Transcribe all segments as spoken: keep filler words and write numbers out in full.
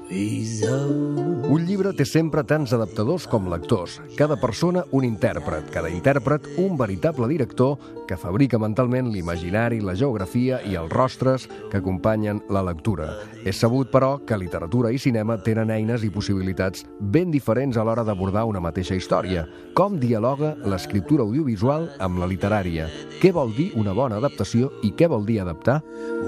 Un llibre té sempre tants adaptadors com lectors. Cada persona un intèrpret, cada intèrpret un veritable director que fabrica mentalment l'imaginari, la geografia i els rostres que acompanyen la lectura. És sabut, però, que literatura i cinema tenen eines i possibilitats ben diferents a l'hora d'abordar una mateixa història. Com dialoga l'escriptura audiovisual amb la literària? Què vol dir una bona adaptació i què vol dir adaptar?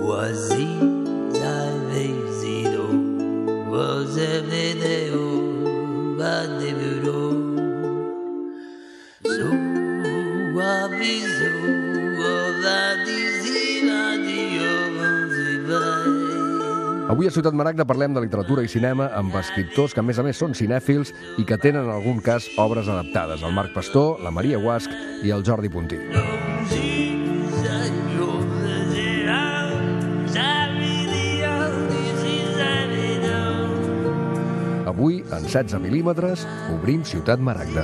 Avui a Ciutat Maragda parlem de literatura i cinema amb escriptors que, a més a més, són cinèfils i que tenen, en algun cas, obres adaptades. El Marc Pastor, la Maria Guasch i el Jordi Puntí. Avui, en setze mil·límetres, obrim Ciutat Maragda.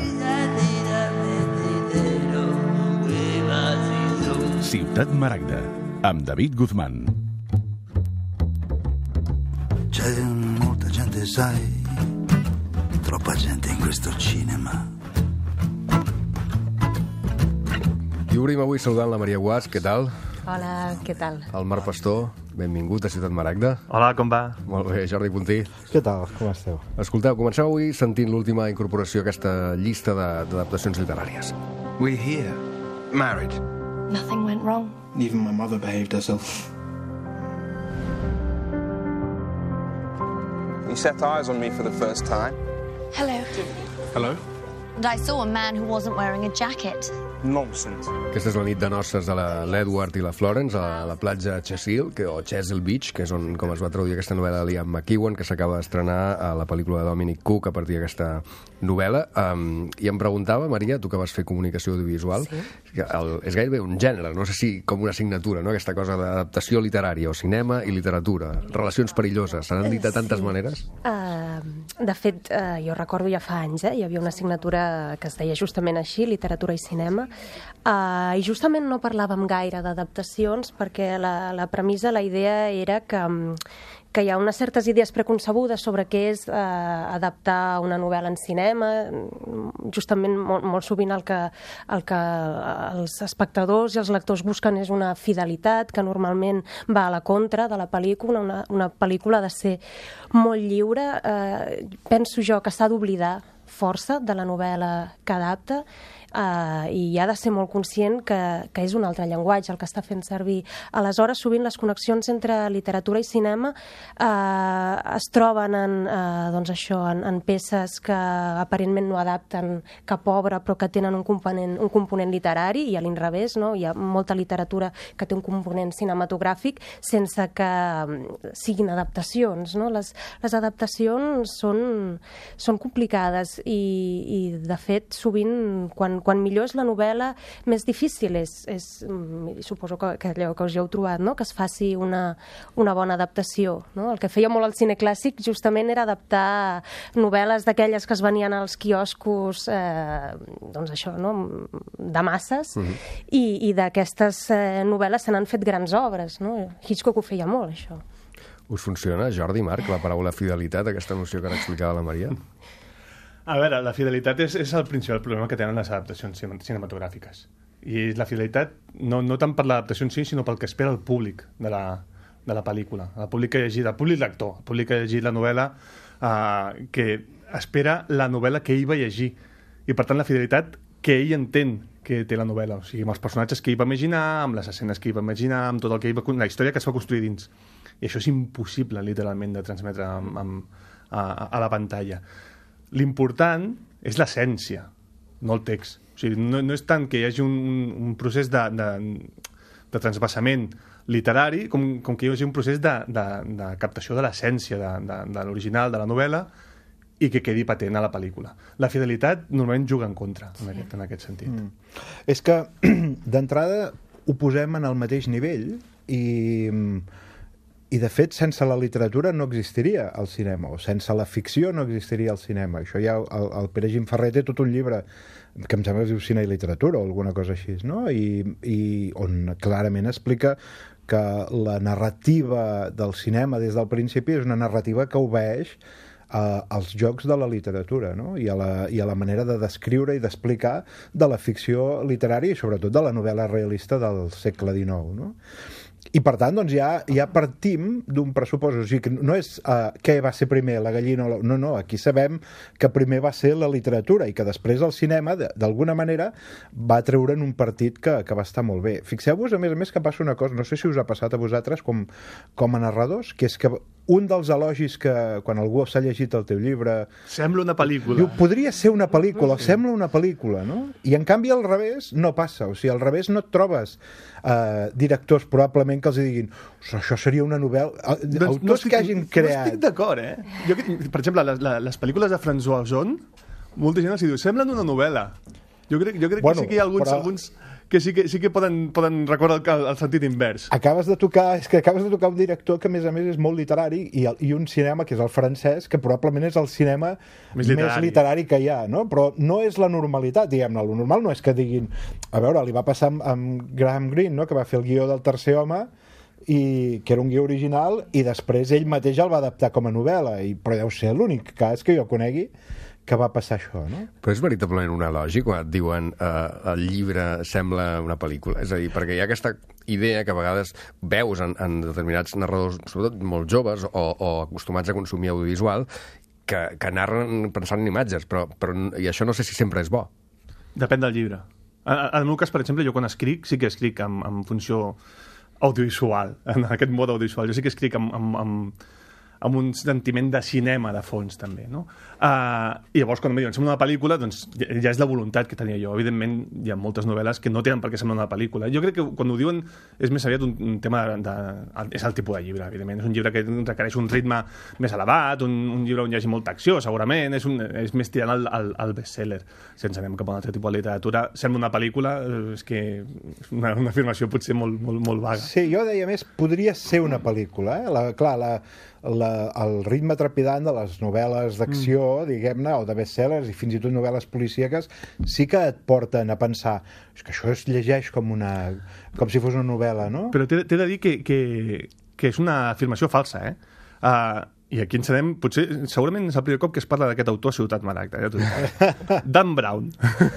Ciutat Maragda, amb David Guzmán. C'è molta gente, sai, troppa gente in questo cinema. I obrim avui saludant la Maria Guasch, què tal? Hola, què tal? El Marc Pastor, benvingut a Ciutat Maragda. Hola, com va? Molt bé, Jordi Puntí. Què tal, com esteu? Escolteu, comencem avui sentint l'última incorporació a aquesta llista d'adaptacions literàries. We're here, married. Nothing went wrong. Even my mother behaved herself. You set eyes on me for the first time. Hello. Hello? And I saw a man who wasn't wearing a jacket. Nonsense. Aquesta és la nit de noces de l'Edward i la Florence a la platja Chesil, que, o Chesil Beach, que és on, com es va traduir aquesta novel·la de Liam McEwan, que s'acaba d'estrenar a la pel·lícula de Dominic Cooke a partir d'aquesta novel·la. Um, I em preguntava, Maria, tu que vas fer comunicació audiovisual, sí. que el, és gairebé un gènere, no sé si com una assignatura, no? Aquesta cosa d'adaptació literària, o cinema i literatura, relacions perilloses, s'han dit de tantes sí. maneres? Uh, de fet, uh, jo recordo ja fa anys, eh, hi havia una assignatura que es deia justament així, literatura i cinema, Uh, i justament no parlàvem gaire d'adaptacions perquè la, la premissa, la idea era que, que hi ha unes certes idees preconcebudes sobre què és uh, adaptar una novel·la en cinema. Justament molt, molt sovint el que, el que els espectadors i els lectors busquen és una fidelitat que normalment va a la contra de la pel·lícula. Una, una pel·lícula ha de ser molt lliure. Uh, penso jo que s'ha d'oblidar força de la novel·la que adapta. Uh, i ha de ser molt conscient que, que és un altre llenguatge el que està fent servir. Aleshores, sovint les connexions entre literatura i cinema uh, es troben en, uh, doncs això, en, en peces que aparentment no adapten cap obra però que tenen un component, un component literari, i a l'inrevés, no? Hi ha molta literatura que té un component cinematogràfic sense que um, siguin adaptacions, no? Les, les adaptacions són, són complicades i, i de fet sovint quan quan millor és la novel·la, més difícil és, és suposo que, que allò que us hi heu trobat, no? Que es faci una, una bona adaptació, no? El que feia molt el cine clàssic justament era adaptar novel·les d'aquelles que es venien als quioscos eh, doncs això, no? De masses, uh-huh. i, i d'aquestes eh, novel·les se n'han fet grans obres, no? Hitchcock ho feia molt, això. Us funciona, Jordi, Marc, la paraula fidelitat, aquesta noció que ara explicava la Maria? A veure, la fidelitat és, és el principal problema que tenen les adaptacions cinematogràfiques. I la fidelitat no, no tant per l'adaptació en si, sinó pel que espera el públic de la, de la pel·lícula. El públic que ha llegit, el públic lector, el públic que ha llegit la novel·la, eh, que espera la novel·la que ell va llegir. I, per tant, la fidelitat que ell entén que té la novel·la. O sigui, amb els personatges que ell va imaginar, amb les escenes que ell va imaginar, amb tot el que ell va, la història que es va construir dins. I això és impossible, literalment, de transmetre amb, amb, a, a la pantalla. L'important és l'essència, no el text. O sigui, no, no és tant que hi hagi un, un procés de, de, de transvasament literari com, com que hi hagi un procés de, de, de captació de l'essència de, de, de l'original, de la novel·la, i que quedi patent a la pel·lícula. La fidelitat normalment juga en contra, sí. en, aquest, en aquest sentit. Mm. És que, d'entrada, ho posem en el mateix nivell i... I, de fet, sense la literatura no existiria el cinema, o sense la ficció no existiria el cinema. Això ja, el, el Pere Gimferrer té tot un llibre que em sembla que es diu Cine i Literatura o alguna cosa així, no? I, i on clarament explica que la narrativa del cinema des del principi és una narrativa que obeeix uh, als jocs de la literatura, no? I, a la, i a la manera de descriure i d'explicar de la ficció literària i sobretot de la novel·la realista del segle dinou, no? I per tant, doncs, ja, ja partim d'un pressupost, o sigui, que no és uh, què va ser primer, la gallina o la... No, no, aquí sabem que primer va ser la literatura i que després el cinema, d'alguna manera, va treure'n un partit que, que va estar molt bé. Fixeu-vos, a més a més, que passa una cosa, no sé si us ha passat a vosaltres com, com a narradors, que és que un dels elogis que, quan algú s'ha llegit el teu llibre... Sembla una pel·lícula. Diu, podria ser una pel·lícula, sí. Sembla una pel·lícula, no? I en canvi al revés no passa, o sigui, al revés no et trobes uh, directors probablement que els diguin això seria una novel·la... Doncs Autors no estic, que hagin creat... No estic d'acord, eh? Jo, per exemple, les, les pel·lícules de François Ozon, molta gent els diu, semblen una novel·la. Jo crec, jo crec bueno, que sí que hi ha alguns... Però... alguns que sí que, sí que poden, poden recordar el, el sentit invers. Acabes de tocar, és que acabes de tocar un director que a més a més és molt literari i, el, i un cinema que és el francès, que probablement és el cinema més literari, més literari que hi ha, no? Però no és la normalitat, diguem-ne. El normal no és que diguin... A veure, li va passar amb, amb Graham Greene, no? Que va fer el guió del Tercer home, i, que era un guió original, i després ell mateix el va adaptar com a novel·la, i, però deu ser l'únic cas que jo conegui que va passar això, no? Però és veritablement un elogi quan et diuen eh, el llibre sembla una pel·lícula. És a dir, perquè hi ha aquesta idea que a vegades veus en, en determinats narradors, sobretot molt joves o, o acostumats a consumir audiovisual, que, que narren pensant en imatges, però, però i això no sé si sempre és bo. Depèn del llibre. En el meu cas, per exemple, jo quan escric, sí que escric en, en funció audiovisual, en aquest mode audiovisual. Jo sí que escric amb... amb, amb amb un sentiment de cinema de fons, també, no? Uh, I llavors, quan em diuen sembla una pel·lícula, doncs ja, ja és la voluntat que tenia jo. Evidentment, hi ha moltes novel·les que no tenen per què semblar una pel·lícula. Jo crec que quan ho diuen és més aviat un, un tema de, de... és el tipus de llibre, evidentment. És un llibre que requereix un ritme més elevat, un, un llibre on hi hagi molta acció, segurament. És, un, és més tirant al, al, al best-seller. Si ens anem cap a un altre tipus de literatura, sembla una pel·lícula, és que és una, una afirmació potser molt, molt, molt vaga. Sí, jo deia més, podria ser una pel·lícula, eh? La, clar, la... La, el ritme trepidant de les novel·les d'acció, mm. diguem-ne, o de bestsellers i fins i tot novel·les policíaques, sí que et porten a pensar és que això es llegeix com una com si fos una novel·la, no? Però t'he de dir que, que, que és una afirmació falsa, eh? Uh, I aquí ens anem, potser, segurament és el primer cop que es parla d'aquest autor a Ciutat Maragda, ja t'ho dic. Dan Brown.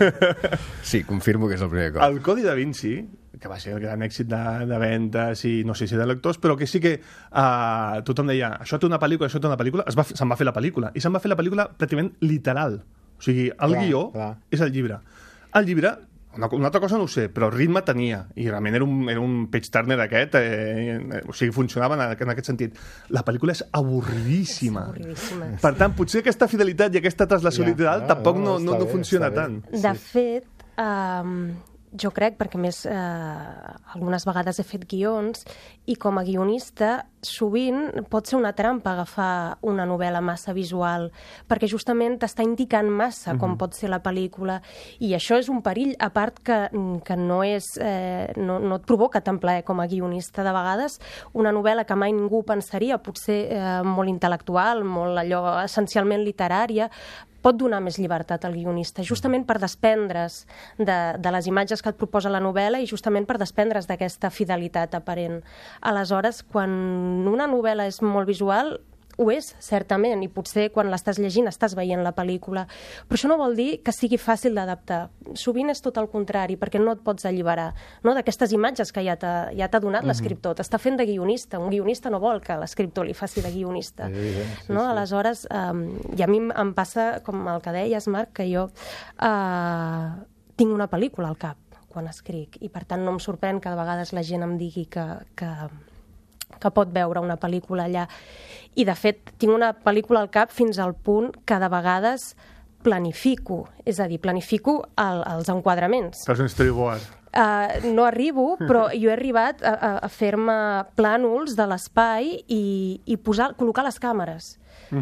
Sí, confirmo que és el primer cop. El Codi da Vinci, que va ser el gran èxit de, de ventes i no sé si de lectors, però que sí que uh, tothom deia, això té una pel·lícula, això té una pel·lícula, es va, se'n va fer la pel·lícula, i se'n va fer la pel·lícula pràcticament literal. O sigui, el clar, guió clar. És el llibre. El llibre, una, una altra cosa no ho sé, però el ritme tenia, i realment era un, era un page turner aquest, eh, eh, o sigui, funcionava en, en aquest sentit. La pel·lícula és avorridíssima. És avorridíssima. Per tant, potser aquesta fidelitat i aquesta translació ja, literal ja, tampoc no, no, no, no funciona tant. De fet, um, jo crec, perquè més eh, algunes vegades he fet guions i com a guionista sovint pot ser una trampa agafar una novel·la massa visual perquè justament t'està indicant massa com pot ser la pel·lícula i això és un perill, a part que, que no, és, eh, no, no et provoca tant plaer com a guionista. De vegades una novel·la que mai ningú pensaria, potser eh, molt intel·lectual, molt allò essencialment literària, pot donar més llibertat al guionista, justament per desprendre's de, de les imatges que et proposa la novel·la i justament per desprendre's d'aquesta fidelitat aparent. Aleshores, quan una novel·la és molt visual, ho és, certament, i potser quan l'estàs llegint estàs veient la pel·lícula, però això no vol dir que sigui fàcil d'adaptar. Sovint és tot el contrari, perquè no et pots alliberar no, d'aquestes imatges que ja t'ha ja t'ha donat mm-hmm. l'escriptor. T'està fent de guionista. Un guionista no vol que l'escriptor li faci de guionista. Sí, sí, sí, no? Sí. Aleshores, um, i a mi em passa, com el que deies, Marc, que jo uh, tinc una pel·lícula al cap quan escric, i per tant no em sorprèn que de vegades la gent em digui que... que que pot veure una pel·lícula allà. I, de fet, tinc una pel·lícula al cap fins al punt que de vegades planifico, és a dir, planifico el, els enquadraments. Fas un storyboard. Uh, no arribo, però jo he arribat a, a, a fer-me plànols de l'espai i, i posar, col·locar les càmeres. Uh-huh.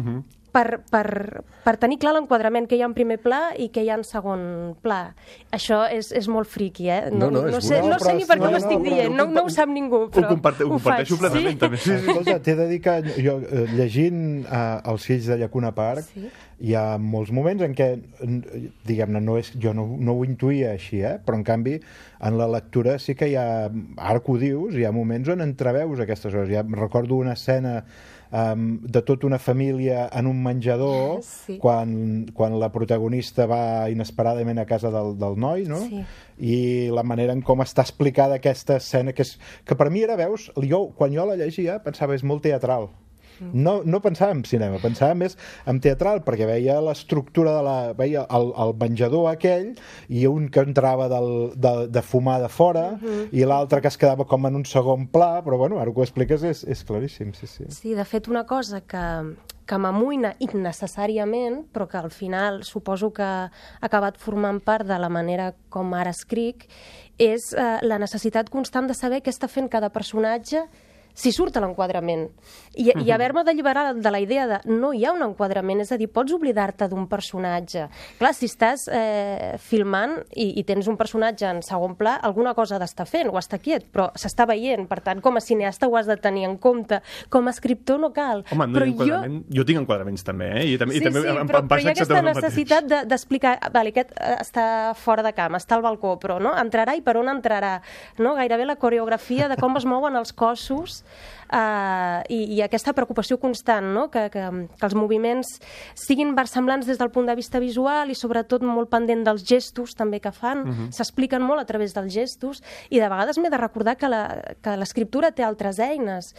per, per, per tenir clar l'enquadrament que hi ha en primer pla i que hi ha en segon pla. Això és, és molt friqui, eh? No, no, és no, sé, bo. no sé ni per què No, ho no, estic però dient, no, no ho sap ningú, però ho, comparte, ho comparteixo faig, plenament, sí? també. Sí, sí. Escolta, t'he de dir que jo, eh, llegint eh, Els fills de Llacuna Park, Sí. hi ha molts moments en què, n- diguem-ne, no és, jo no, no ho intuïa així, eh? Però en canvi, en la lectura sí que hi ha, ara que ho dius, hi ha moments on entreveus aquestes coses. Ja recordo una escena um, de tota una família en un menjador, Sí. quan, quan la protagonista va inesperadament a casa del, del noi, no? Sí. I la manera en com està explicada aquesta escena, que, és, que per mi era, veus, jo, quan jo la llegia pensava és molt teatral. No, no pensava en cinema, pensava més en teatral, perquè veia l'estructura de la... veia el, el menjador aquell i un que entrava del, de, de fumar de fora uh -huh. i l'altre que es quedava com en un segon pla, però bueno, ara que ho expliques és, és claríssim, sí, sí. Sí, de fet, una cosa que, que m'amoïna innecessàriament, però que al final suposo que ha acabat formant part de la manera com ara escric, és eh, la necessitat constant de saber què està fent cada personatge si surt a l'enquadrament. I, i haver-me d'alliberar de la idea de no hi ha un enquadrament, és a dir, pots oblidar-te d'un personatge. Clar, si estàs eh, filmant i, i tens un personatge en segon pla, alguna cosa ha d'estar fent o està quiet, però s'està veient. Per tant, com a cineasta ho has de tenir en compte. Com a escriptor no cal. Home, no però hi ha enquadrament. Jo... jo tinc enquadraments també, eh? I també, Sí, i també sí, em, però, em però passa hi ha aquesta exactament el mateix. necessitat de- d'explicar, vale, aquest eh, està fora de camp, està al balcó, però no? Entrarà i per on entrarà? No? Gairebé la coreografia de com es mouen els cossos eh, i, i aquesta preocupació constant, no? que, que, que els moviments siguin versemblants des del punt de vista visual i sobretot molt pendent dels gestos també que fan, Mhm. s'expliquen molt a través dels gestos i de vegades m'he de recordar que la- que l'escriptura té altres eines.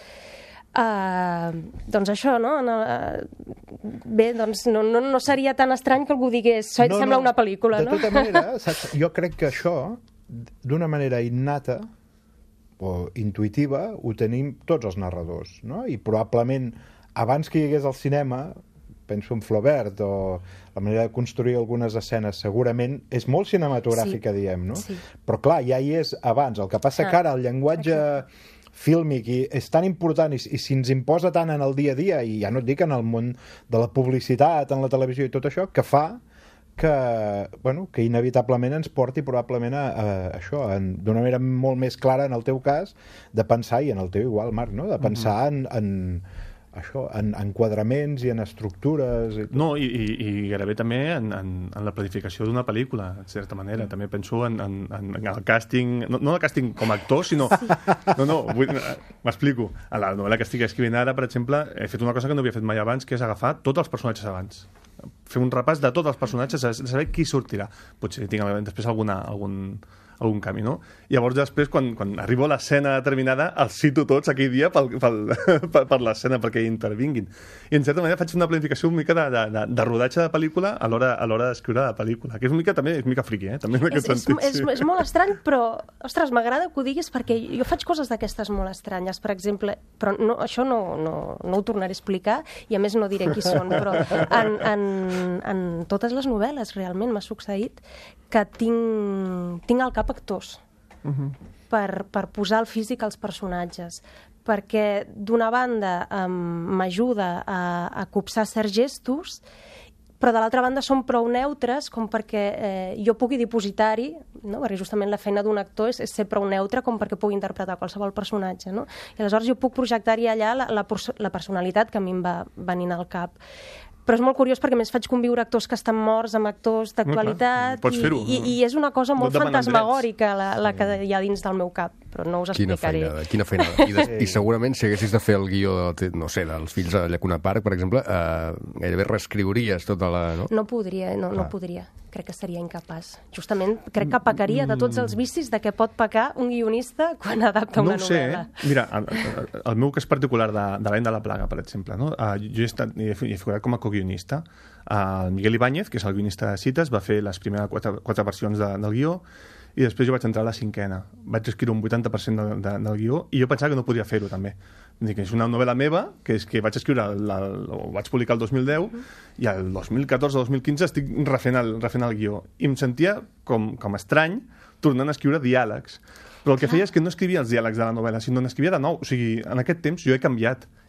Uh, doncs això, no? En el, bé, doncs no, no, no seria tan estrany que algú digués no, sembla una pel·lícula, de no? tota manera, saps, jo crec que això, d'una manera innata o intuïtiva, ho tenim tots els narradors, no? I probablement, abans que hi hagués el cinema, penso en Flaubert, o la manera de construir algunes escenes, segurament és molt cinematogràfica, Sí. diem, no? Sí. Però clar, ja hi és abans. El que passa Ah, que ara el llenguatge fílmic i és tan important i, i si ens imposa tant en el dia a dia, i ja no et dic en el món de la publicitat, en la televisió i tot això, que fa que, bueno, que inevitablement ens porti probablement a, a això, en- d'una manera molt més clara en el teu cas, de pensar, i en el teu igual, Marc, no? de pensar en, en això, en enquadraments i en estructures i tot. No, i, i, i gairebé també en, en, en la planificació d'una pel·lícula, en certa manera. També penso en, en, en el càsting, no, no el càsting com a actor, sinó... No, no, vull- m'explico. A la novel·la que estic escrivint ara, per exemple, he fet una cosa que no havia fet mai abans, que és agafar tots els personatges abans. Fer un repàs de tots els personatges, de saber qui sortirà. Potser tinc després alguna, algun, algun canvi, no? Llavors, després, quan, quan arribo a l'escena determinada, els cito tots aquell dia pel, pel, per, per l'escena, perquè hi intervinguin. I, en certa manera, faig una planificació una mica de, de, de, de rodatge de pel·lícula a l'hora a l'hora d'escriure la pel·lícula, que és una mica, també, és una mica friqui, eh? També en És, aquest és, sentit. és, sí. és molt estrany, però, ostres, m'agrada que ho diguis perquè jo faig coses d'aquestes molt estranyes, per exemple, però no, això no, no, no ho tornaré a explicar i a més no diré qui són, però en, en, en totes les novel·les realment m'ha succeït que tinc, tinc al cap actors Mhm. per, per posar el físic als personatges, perquè d'una banda em, m'ajuda a, a copsar certs gestos, però de l'altra banda són prou neutres com perquè eh, jo pugui dipositar-hi, no? Perquè justament la feina d'un actor és, és ser prou neutre com perquè pugui interpretar qualsevol personatge, no? I aleshores jo puc projectar-hi allà la, la, la personalitat que a mi em va venint al cap. Però és molt curiós perquè a més faig conviure actors que estan morts amb actors d'actualitat No, clar, pots i, fer-ho. i, i és una cosa No molt et demanen fantasmagòrica la, la que hi ha dins del meu cap, però no us Quina explicaré. feinada, quina feinada. I, de, I segurament si haguessis de fer el guió, de, no sé, dels fills de Llacuna Park, per exemple, eh, gairebé reescriuries tota la... No? No podria, no, no Clar. podria. Crec que seria incapaç. Justament crec que pecaria de tots els vicis de què pot pecar un guionista quan adapta No una ho sé, novel·la. eh? Mira, el, el, el meu cas particular de, de l'any de la plaga, per exemple, no? Uh, jo he, estat, he, he figurat com a coguionista. Uh, el Miguel Ibáñez, que és el guionista de Cites, va fer les primeres quatre, quatre versions de, del guió i després jo vaig entrar a la cinquena. Vaig escriure un vuitanta per cent de, de, del guió i jo pensava que no podia fer-ho, també. Vull dir que és una novel·la meva, que és que vaig escriure, la, ho vaig publicar el dos mil deu, i el dos mil catorze dos mil quinze estic refent el, refent el guió. I em sentia com, com estrany tornant a escriure diàlegs. Però el que feia és que no escrivia els diàlegs de la novel·la, sinó n'escrivia de nou. O sigui, en aquest temps jo he canviat.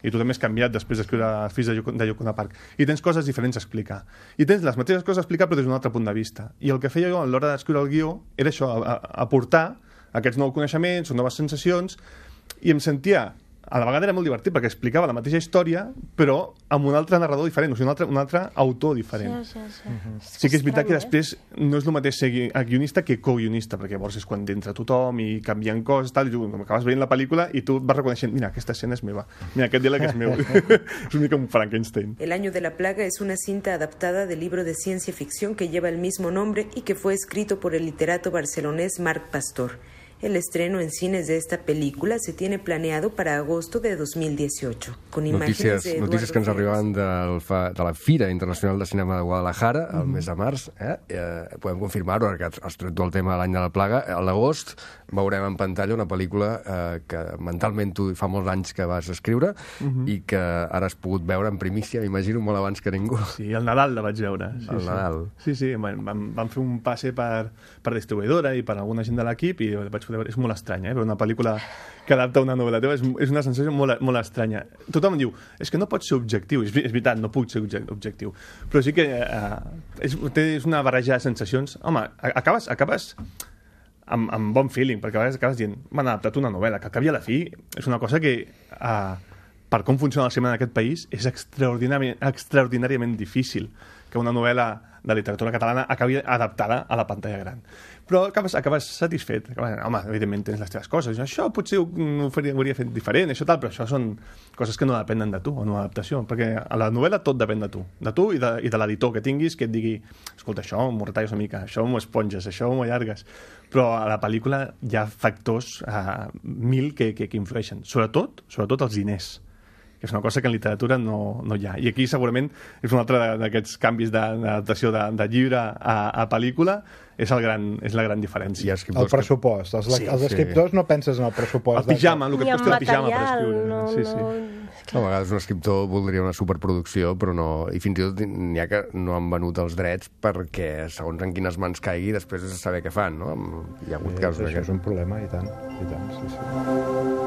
i tu també has canviat després d'escriure Els fills de, Yoko, de Yokona Park, i tens coses diferents a explicar, i tens les mateixes coses a explicar però des d'un altre punt de vista, i el que feia jo a l'hora d'escriure el guió era això, a, a, aportar aquests nous coneixements o noves sensacions, i em sentia, a la vegada era molt divertit perquè explicava la mateixa història però amb un altre narrador diferent, o sigui, un altre, un altre autor diferent. Sí, sí, sí. Uh-huh. Sí que és veritat que després no és el mateix ser guionista que co-guionista, perquè llavors és quan entra tothom i canvien coses, tal, i tu acabes veient la pel·lícula i tu vas reconeixent, mira, aquesta escena és meva, mira, aquest diàleg és meu. És una mica un Frankenstein. El año de la plaga es una cinta adaptada del libro de ciencia ficción que lleva el mismo nombre y que fue escrito por el literato barcelonés Marc Pastor. El estreno en cines de esta película se tiene planeado para agosto de dos mil dieciocho. Con imágenes Notícies, de notícies que ens arribaven del fa, de la Fira Internacional de Cinema de Guadalajara, el Mm-hmm. mes de març. Eh? Eh, podem confirmar-ho, ara que has tret tu el tema de l'any de la plaga. A l'agost veurem en pantalla una pel·lícula eh, que mentalment tu fa molts anys que vas escriure Mhm. i que ara has pogut veure en primícia, m'imagino, molt abans que ningú. Sí, el Nadal la vaig veure. Sí, El sí. Nadal. Sí, sí, vam, vam, vam fer un passe per, per distribuïdora i per alguna gent de l'equip i vaig poder veure. És molt estrany, eh? Veure una pel·lícula que adapta una novel·la teva és, és una sensació molt, molt estranya. Tothom diu, és que no pots ser objectiu. És, és veritat, no puc ser objectiu. Però sí que eh, és, és una barreja de sensacions. Home, acabes, acabes amb, amb bon feeling, perquè a vegades acabes dient, m'han adaptat una novel·la, que acabi a la fi és una cosa que, eh, per com funciona el cinema en aquest país, és extraordinàriament, extraordinàriament difícil que una novel·la de literatura catalana acabi adaptada a la pantalla gran. Però acabes, acabes satisfet. Acabes, home, evidentment tens les teves coses. Això potser ho, ho, faria, ho hauria fet diferent, això tal, però això són coses que no depenen de tu, en una adaptació, perquè a la novel·la tot depèn de tu, de tu i de, i de l'editor que tinguis, que et digui, escolta, això m'ho retalles una mica, això m'ho esponges, això m'ho allargues. Però a la pel·lícula hi ha factors eh, mil que, que, que influeixen. Sobretot, sobretot els diners, que és una cosa que en literatura no, no hi ha. I aquí segurament és un altre d'aquests canvis d'adaptació de, de llibre a, a pel·lícula, és, el gran, és la gran diferència. El pressupost. Els, sí, els escriptors sí. no penses en el pressupost. El pijama, el que et costa el pijama per escriure. No, sí, sí. no... A vegades un escriptor voldria una superproducció, però no... I fins i tot n'hi ha que no han venut els drets perquè, segons en quines mans caigui, després és saber què fan, no? Hi ha hagut sí, casos això és un problema, i tant. I tant, sí, sí.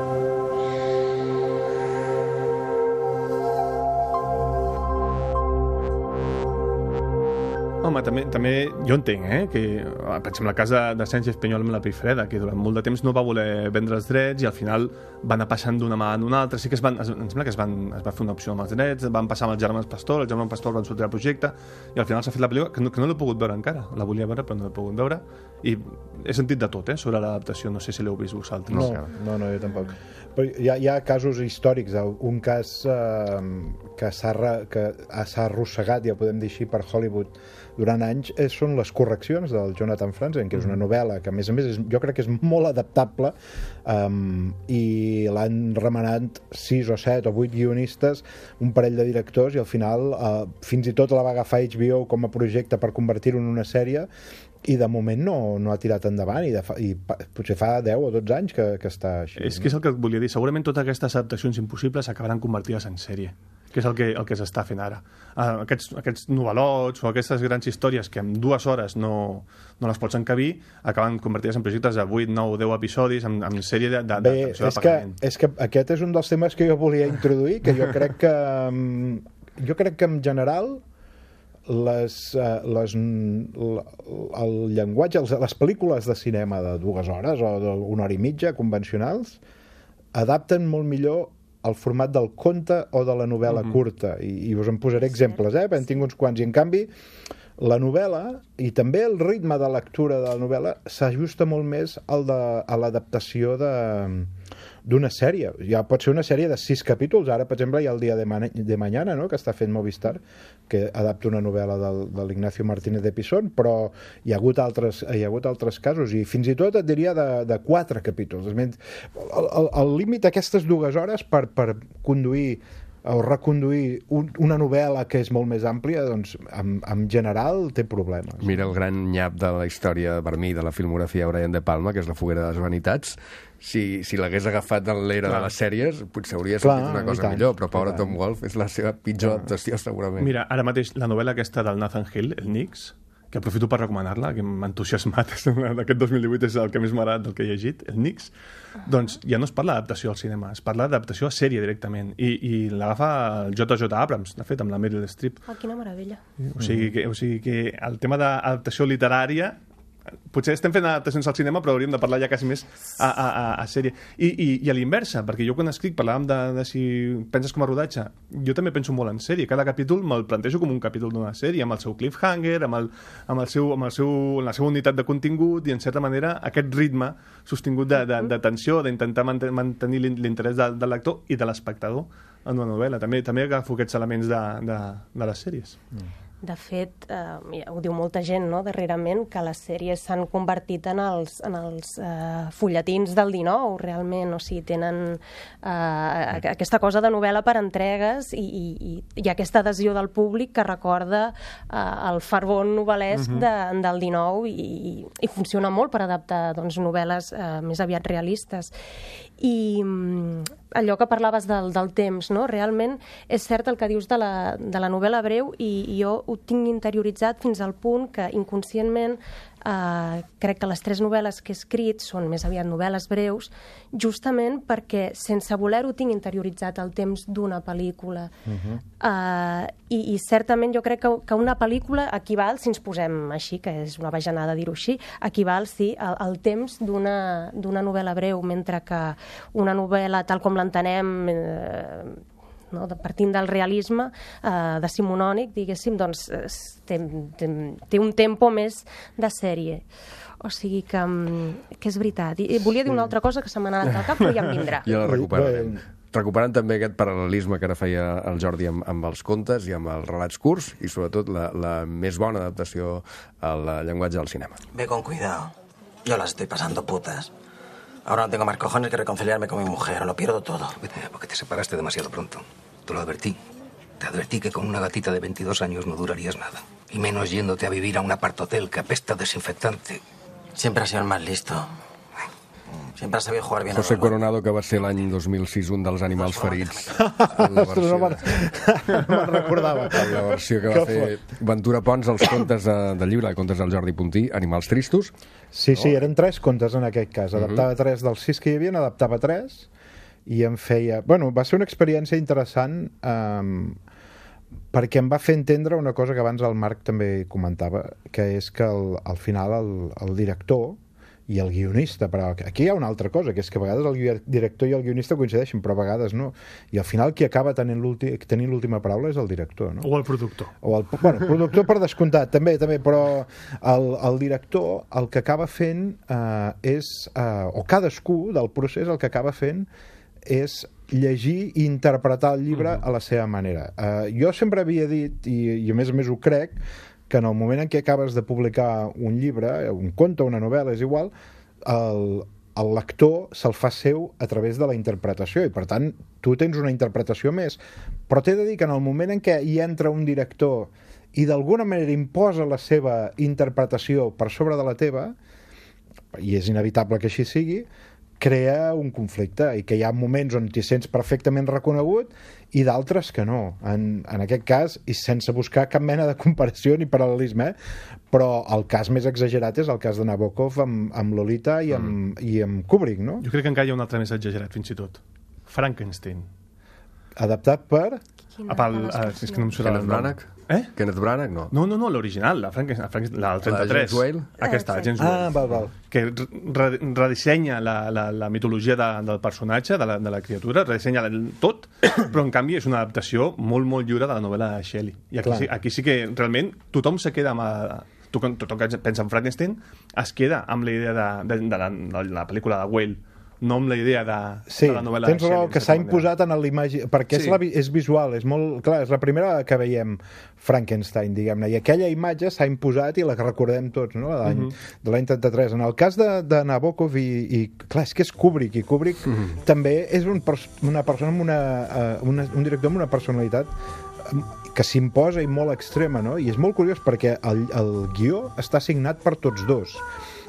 Home, també, també jo entenc, eh, que per exemple el cas de, de Sánchez Peñol amb la Pifreda, que durant molt de temps no va voler vendre els drets i al final van anar passant d'una mà a una altra. Sí que es van, es, em sembla que es, van, es va fer una opció amb els drets, van passar amb els germans Pastor, els germans Pastor van sortir al projecte i al final s'ha fet la pel·lícula, que no, que no l'he pogut veure encara. La volia veure però no l'he pogut veure i he sentit de tot, eh, sobre l'adaptació. No sé si l'heu vist vosaltres. No, no, no, jo tampoc. Però hi ha, hi ha casos històrics, un cas eh, que s'ha arrossegat, ja podem dir així, per Hollywood durant anys, és, són les correccions del Jonathan Franzen, que és una novel·la que a més a més és, jo crec que és molt adaptable, um, i l'han remenat sis o set o vuit guionistes, un parell de directors, i al final uh, fins i tot la va agafar H B O com a projecte per convertir-ho en una sèrie, i de moment no, no ha tirat endavant, i, de fa, i pa, potser fa deu o dotze anys que, que està així. És que és el que volia dir. Segurament totes aquestes adaptacions impossibles acabaran convertides en sèrie, que és el que, el que s'està fent ara. Uh, aquests, aquests novel·lots o aquestes grans històries que en dues hores no, no les pots encabir, acaben convertides en projectes de vuit, nou, deu episodis, en, en sèrie de, de, Bé, de, de és que, és que aquest és un dels temes que jo volia introduir, que jo crec que jo crec que en general les, les, el llenguatge, les pel·lícules de cinema de dues hores o d'una hora i mitja convencionals adapten molt millor el format del conte o de la novel·la mm-hmm. curta, i, i us en posaré exemples, eh? En tinc uns quants, i en canvi la novel·la i també el ritme de lectura de la novel·la s'ajusta molt més al de, a l'adaptació de d'una sèrie. Ja pot ser una sèrie de sis capítols. Ara, per exemple, hi ha el Dia de, Ma de Mañana, no?, que està fent Movistar, que adapta una novel·la del, de l'Ignacio Martínez de Pisón, però hi ha hagut altres, hi ha hagut altres casos, i fins i tot et diria de, de quatre capítols. El límit d'aquestes dues hores per, per conduir o reconduir un, una novel·la que és molt més àmplia, doncs, en, en general, té problemes. Mira el gran nyap de la història, per mi, de la filmografia Brian De Palma, que és La foguera de les vanitats. Si, si l'hagués agafat en l'era de les sèries, potser hauria sortit una cosa tant, millor, però pobre Tom Wolfe és la seva pitjor adaptació, segurament. Mira, ara mateix la novel·la aquesta del Nathan Hill, el Nix, que aprofito per recomanar-la, que m'ha entusiasmat d'aquest dos mil divuit, és el que més m'ha agradat del que he llegit, el Nix, doncs ja no es parla d'adaptació al cinema, es parla d'adaptació a sèrie directament, i, i l'agafa el J J Abrams, de fet, amb la Meryl Streep. Ah, quina meravella. O sigui que, o sigui que el tema d'adaptació literària, potser estem fent adaptacions al cinema, però hauríem de parlar ja quasi més a, a, a, a sèrie. I, i, i a l'inversa, perquè jo quan escric parlàvem de, de si penses com a rodatge, jo també penso molt en sèrie. Cada capítol me'l plantejo com un capítol d'una sèrie, amb el seu cliffhanger, amb, el, amb, el seu, amb el seu, la seva unitat de contingut i, en certa manera, aquest ritme sostingut de, de, de tensió, d'intentar mantenir l'interès de, del lector i de l'espectador en una novel·la. També, també agafo aquests elements de, de, de les sèries. Mm. De fet, eh, ho diu molta gent, no?, darrerament, que les sèries s'han convertit en els, en els eh, fulletins del dinou, realment. O sigui, tenen eh, aquesta cosa de novel·la per entregues i, i, i aquesta adhesió del públic que recorda eh, el fervor novel·lesc uh-huh. de, del dinou i, i, i funciona molt per adaptar, doncs, novel·les eh, més aviat realistes. I allò que parlaves del, del temps, no? Realment és cert el que dius de la, de la novel·la breu i, i jo ho tinc interioritzat fins al punt que inconscientment eh, crec que les tres novel·les que he escrit són més aviat novel·les breus, justament perquè sense voler-ho tinc interioritzat el temps d'una pel·lícula. Uh-huh. eh, i, i certament jo crec que, que una pel·lícula equival, si ens posem així, que és una bajanada dir-ho així, equival, sí, al, al temps d'una d'una novel·la breu, mentre que una novel·la tal com l'entenem eh, no, partint del realisme eh, decimonònic, diguéssim, doncs té, té, té un tempo més de sèrie. O sigui que, que és veritat. I volia dir una altra cosa que se m'ha anat al cap, però ja em vindrà. Ja la recuperarem. Recuperant també aquest paral·lelisme que ara feia el Jordi amb, amb els contes i amb els relats curts i sobretot la, la més bona adaptació al llenguatge del cinema. Ve con cuidado. Yo las estoy pasando putas. Ahora no tengo más cojones que reconciliarme con mi mujer. Lo pierdo todo. Porque te separaste demasiado pronto. Te lo advertí. Te advertí que con una gatita de veintidós años no durarías nada. Y menos yéndote a vivir a un apartotel que apesta a desinfectante. Siempre has sido el más listo. Sempre has sabut jugar bien. José Coronado, que va ser l'any dos mil sis un dels animals ferits. Ostres, no me'n no recordava. La versió que va fer Ventura Pons, els contes de, del llibre, de contes del Jordi Puntí, Animals tristos. Sí, sí, eren tres contes en aquest cas. Adaptava uh-huh. tres dels sis que hi havia, adaptava tres, i em feia... Bueno, va ser una experiència interessant um, perquè em va fer entendre una cosa que abans el Marc també comentava, que és que el, al final el, el director i el guionista, però aquí hi ha una altra cosa, que és que a vegades el director i el guionista coincideixen, però a vegades no. I al final qui acaba tenint l'última paraula és el director, no? O el productor. O el, bueno, el productor per descomptat, també, també, però el, el director el que acaba fent eh, és, eh, o cadascú del procés el que acaba fent és llegir i interpretar el llibre uh-huh. a la seva manera. Eh, jo sempre havia dit, i, i a més a més ho crec, que en el moment en què acabes de publicar un llibre, un conte, una novel·la, és igual, el, el lector se'l fa seu a través de la interpretació i, per tant, tu tens una interpretació més. Però t'he de dir que en el moment en què hi entra un director i d'alguna manera imposa la seva interpretació per sobre de la teva, i és inevitable que així sigui, crea un conflicte i que hi ha moments on t'hi sents perfectament reconegut i d'altres que no. En, en aquest cas, i sense buscar cap mena de comparació ni paral·lelisme, eh? Però el cas més exagerat és el cas de Nabokov amb, amb Lolita i amb, mm. i amb Kubrick, no? Jo crec que encara hi ha un altre més exagerat, fins i tot. Frankenstein. Adaptat per... Apal, ah, és que no em surt Kenneth Branagh? Eh? Kenneth Branagh, no. No, no, no, l'original, la Frankenstein, la, la trenta-tres. La James Whale? Aquesta, la James Whale. Ah, val, val. Que re, redissenya la, la, la mitologia de, del personatge, de la, de la criatura, redissenya tot, però en canvi és una adaptació molt, molt lliure de la novel·la de Shelley. I aquí, sí, aquí sí que realment tothom se queda amb... A, tothom que pensa en Frankenstein es queda amb la idea de, de, de, la, de la pel·lícula de Whale, no amb la idea de, sí, de la novel·la tens raó, que s'ha imposat en l'imatge, perquè sí. és, la, és visual, és molt clar, és la primera que veiem Frankenstein, diguem-ne, i aquella imatge s'ha imposat i la que recordem tots, no? L'any, uh-huh. de l'any trenta-tres. En el cas de, de Nabokov i, i clar, és que és Kubrick, i Kubrick uh-huh. també és un, una persona amb una, uh, una, un director amb una personalitat que s'imposa i molt extrema, no? I és molt curiós perquè el, el guió està signat per tots dos.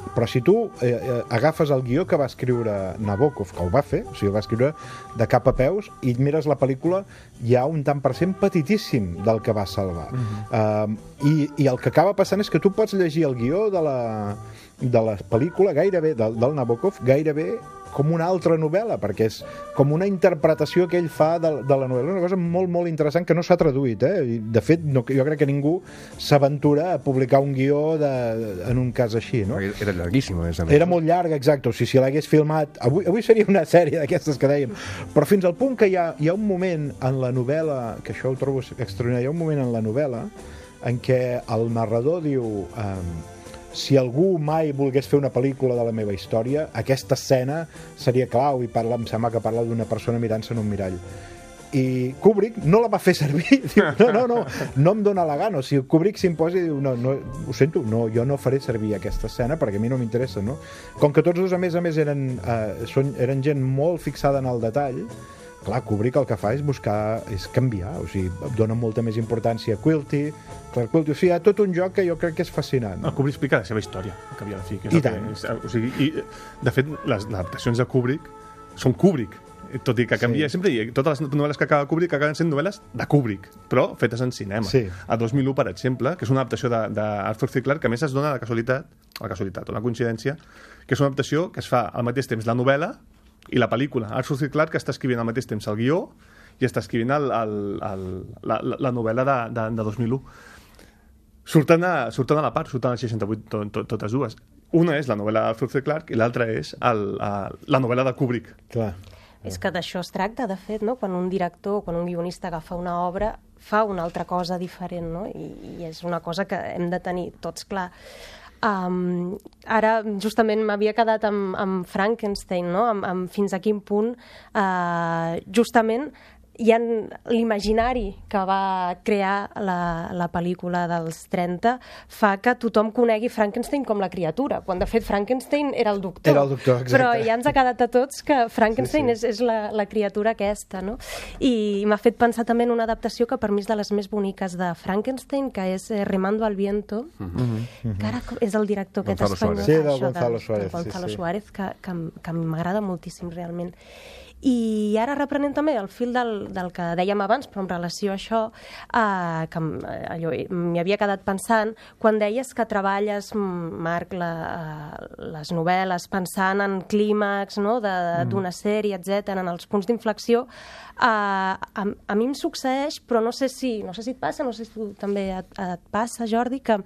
però si tu eh, eh, agafes el guió que va escriure Nabokov, que ho va fer, o sigui, el va escriure de cap a peus, i mires la pel·lícula, hi ha un tant per cent petitíssim del que va salvar. Uh-huh. uh, i, I el que acaba passant és que tu pots llegir el guió de la, de la pel·lícula gairebé, del, del Nabokov, gairebé com una altra novel·la, perquè és com una interpretació que ell fa de, de la novel·la, una cosa molt, molt interessant que no s'ha traduït, eh? I, de fet, no, jo crec que ningú s'aventura a publicar un guió de, en un cas així, no? Era llarguíssim, a més a més. Era molt llarg, exacte, o sigui, si l'hagués filmat... Avui, avui seria una sèrie d'aquestes que dèiem, però fins al punt que hi ha, hi ha un moment en la novel·la, que això ho trobo extraordinari, hi ha un moment en la novel·la en què el narrador diu... Eh, si algú mai volgués fer una pel·lícula de la meva història, aquesta escena seria clau, i parla, em sembla que parla d'una persona mirant-se en un mirall. I Kubrick no la va fer servir. Diu, no, no, no, no em dóna la gana. O sigui, Kubrick s'imposa i diu, no, no, ho sento, no, jo no faré servir aquesta escena perquè a mi no m'interessa, no? Com que tots dos, a més a més, eren, eh, són, eren gent molt fixada en el detall, clar, Kubrick el que fa és buscar, és canviar, o sigui, dona molta més importància a Quilty, Clark Quilty, o sigui, hi ha tot un joc que jo crec que és fascinant. El Kubrick explica la seva història, que havia de fer. Que és I el tant. Que és, o sigui, i, de fet, les adaptacions de Kubrick són Kubrick, tot i que canvia, sí. Sempre dic, totes les novel·les que acaba Kubrick acaben sent novel·les de Kubrick, però fetes en cinema. Sí. A dos mil u, per exemple, que és una adaptació d'Arthur C. Clarke, que a més es dona la casualitat, la casualitat, una coincidència, que és una adaptació que es fa al mateix temps la novel·la i la pel·lícula. Arthur C. Clarke està escrivint al mateix temps el guió i està escrivint el, el, el, la, la novel·la de, de, de dos mil u. Surten a, surten a la part, surten als seixanta-vuit to, to, totes dues. Una és la novel·la d'Arthur C. Clarke i l'altra és el, el, la novel·la de Kubrick. Clar. És que d'això es tracta, de fet, no? Quan un director, quan un guionista agafa una obra, fa una altra cosa diferent, no? I, i és una cosa que hem de tenir tots clar. Um, ara justament m'havia quedat amb, amb Frankenstein, no? amb, amb fins a quin punt uh, justament hi ha l'imaginari que va crear la, la pel·lícula dels trenta fa que tothom conegui Frankenstein com la criatura, quan de fet Frankenstein era el doctor. Era el doctor, exacte. Però ja ens ha quedat a tots que Frankenstein sí, sí. és, és la, la criatura aquesta, no? I m'ha fet pensar també en una adaptació que per mi és de les més boniques de Frankenstein, que és eh, Remando al viento, mm-hmm. que ara és el director aquest Gonzalo espanyol. Suárez. Sí, del això, Gonzalo del, Suárez. del Gonzalo sí, sí. Suárez, que, que, que m'agrada moltíssim realment. I ara reprenent també el fil del, del que dèiem abans, però en relació a això, eh, que allò m'hi havia quedat pensant, quan deies que treballes, Marc, la, eh, les novel·les pensant en clímax, no?, d'una mm. sèrie, etcètera, en els punts d'inflexió, eh, a, a mi em succeeix, però no sé si, no sé si et passa, no sé si tu també et, et passa, Jordi, que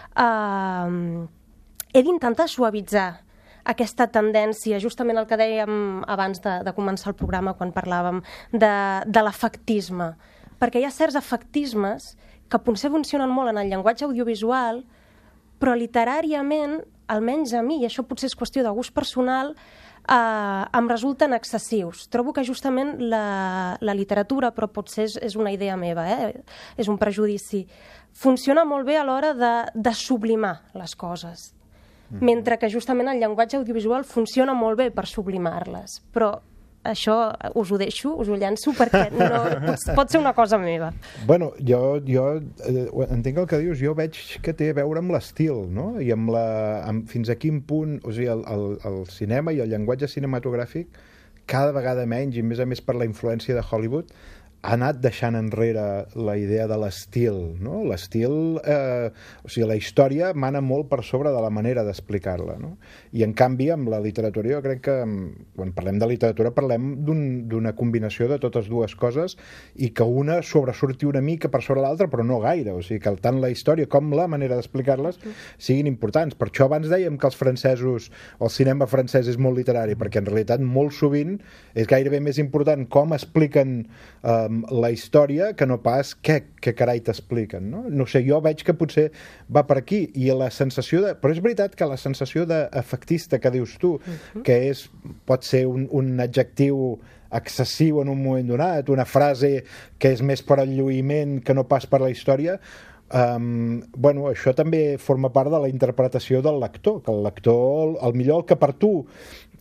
eh, he d'intentar suavitzar aquesta tendència, justament el que dèiem abans de, de començar el programa quan parlàvem de, de l'afectisme, perquè hi ha certs afectismes que potser funcionen molt en el llenguatge audiovisual, però literàriament, almenys a mi, i això potser és qüestió de gust personal, eh, em resulten excessius. Trobo que justament la, la literatura, però potser és, és una idea meva, eh? És un prejudici, funciona molt bé a l'hora de, de sublimar les coses, mentre que justament el llenguatge audiovisual funciona molt bé per sublimar-les. Però això us ho deixo, us ho llanço, perquè no, pot, pot ser una cosa meva. Bueno, jo, jo eh, entenc el que dius, jo veig que té a veure amb l'estil, no? I amb la, amb fins a quin punt, o sigui, el, el, el cinema i el llenguatge cinematogràfic cada vegada menys, i més a més per la influència de Hollywood, ha anat deixant enrere la idea de l'estil, no? L'estil, eh, o sigui, la història mana molt per sobre de la manera d'explicar-la, no? I en canvi, amb la literatura, jo crec que, quan parlem de literatura, parlem d'una un, combinació de totes dues coses i que una sobresurti una mica per sobre l'altra, però no gaire, o sigui, que tant la història com la manera d'explicar-les siguin importants. Per això abans dèiem que els francesos, o el cinema francès és molt literari, perquè en realitat molt sovint és gairebé més important com expliquen eh, la història que no pas què, què carai t'expliquen, no? No sé, jo veig que potser va per aquí, i la sensació de... Però és veritat que la sensació d'efectista que dius tu, uh-huh. que és, pot ser un, un adjectiu excessiu en un moment donat, una frase que és més per al lluïment que no pas per la història, um, bueno, això també forma part de la interpretació del lector, que el lector, el millor el que per tu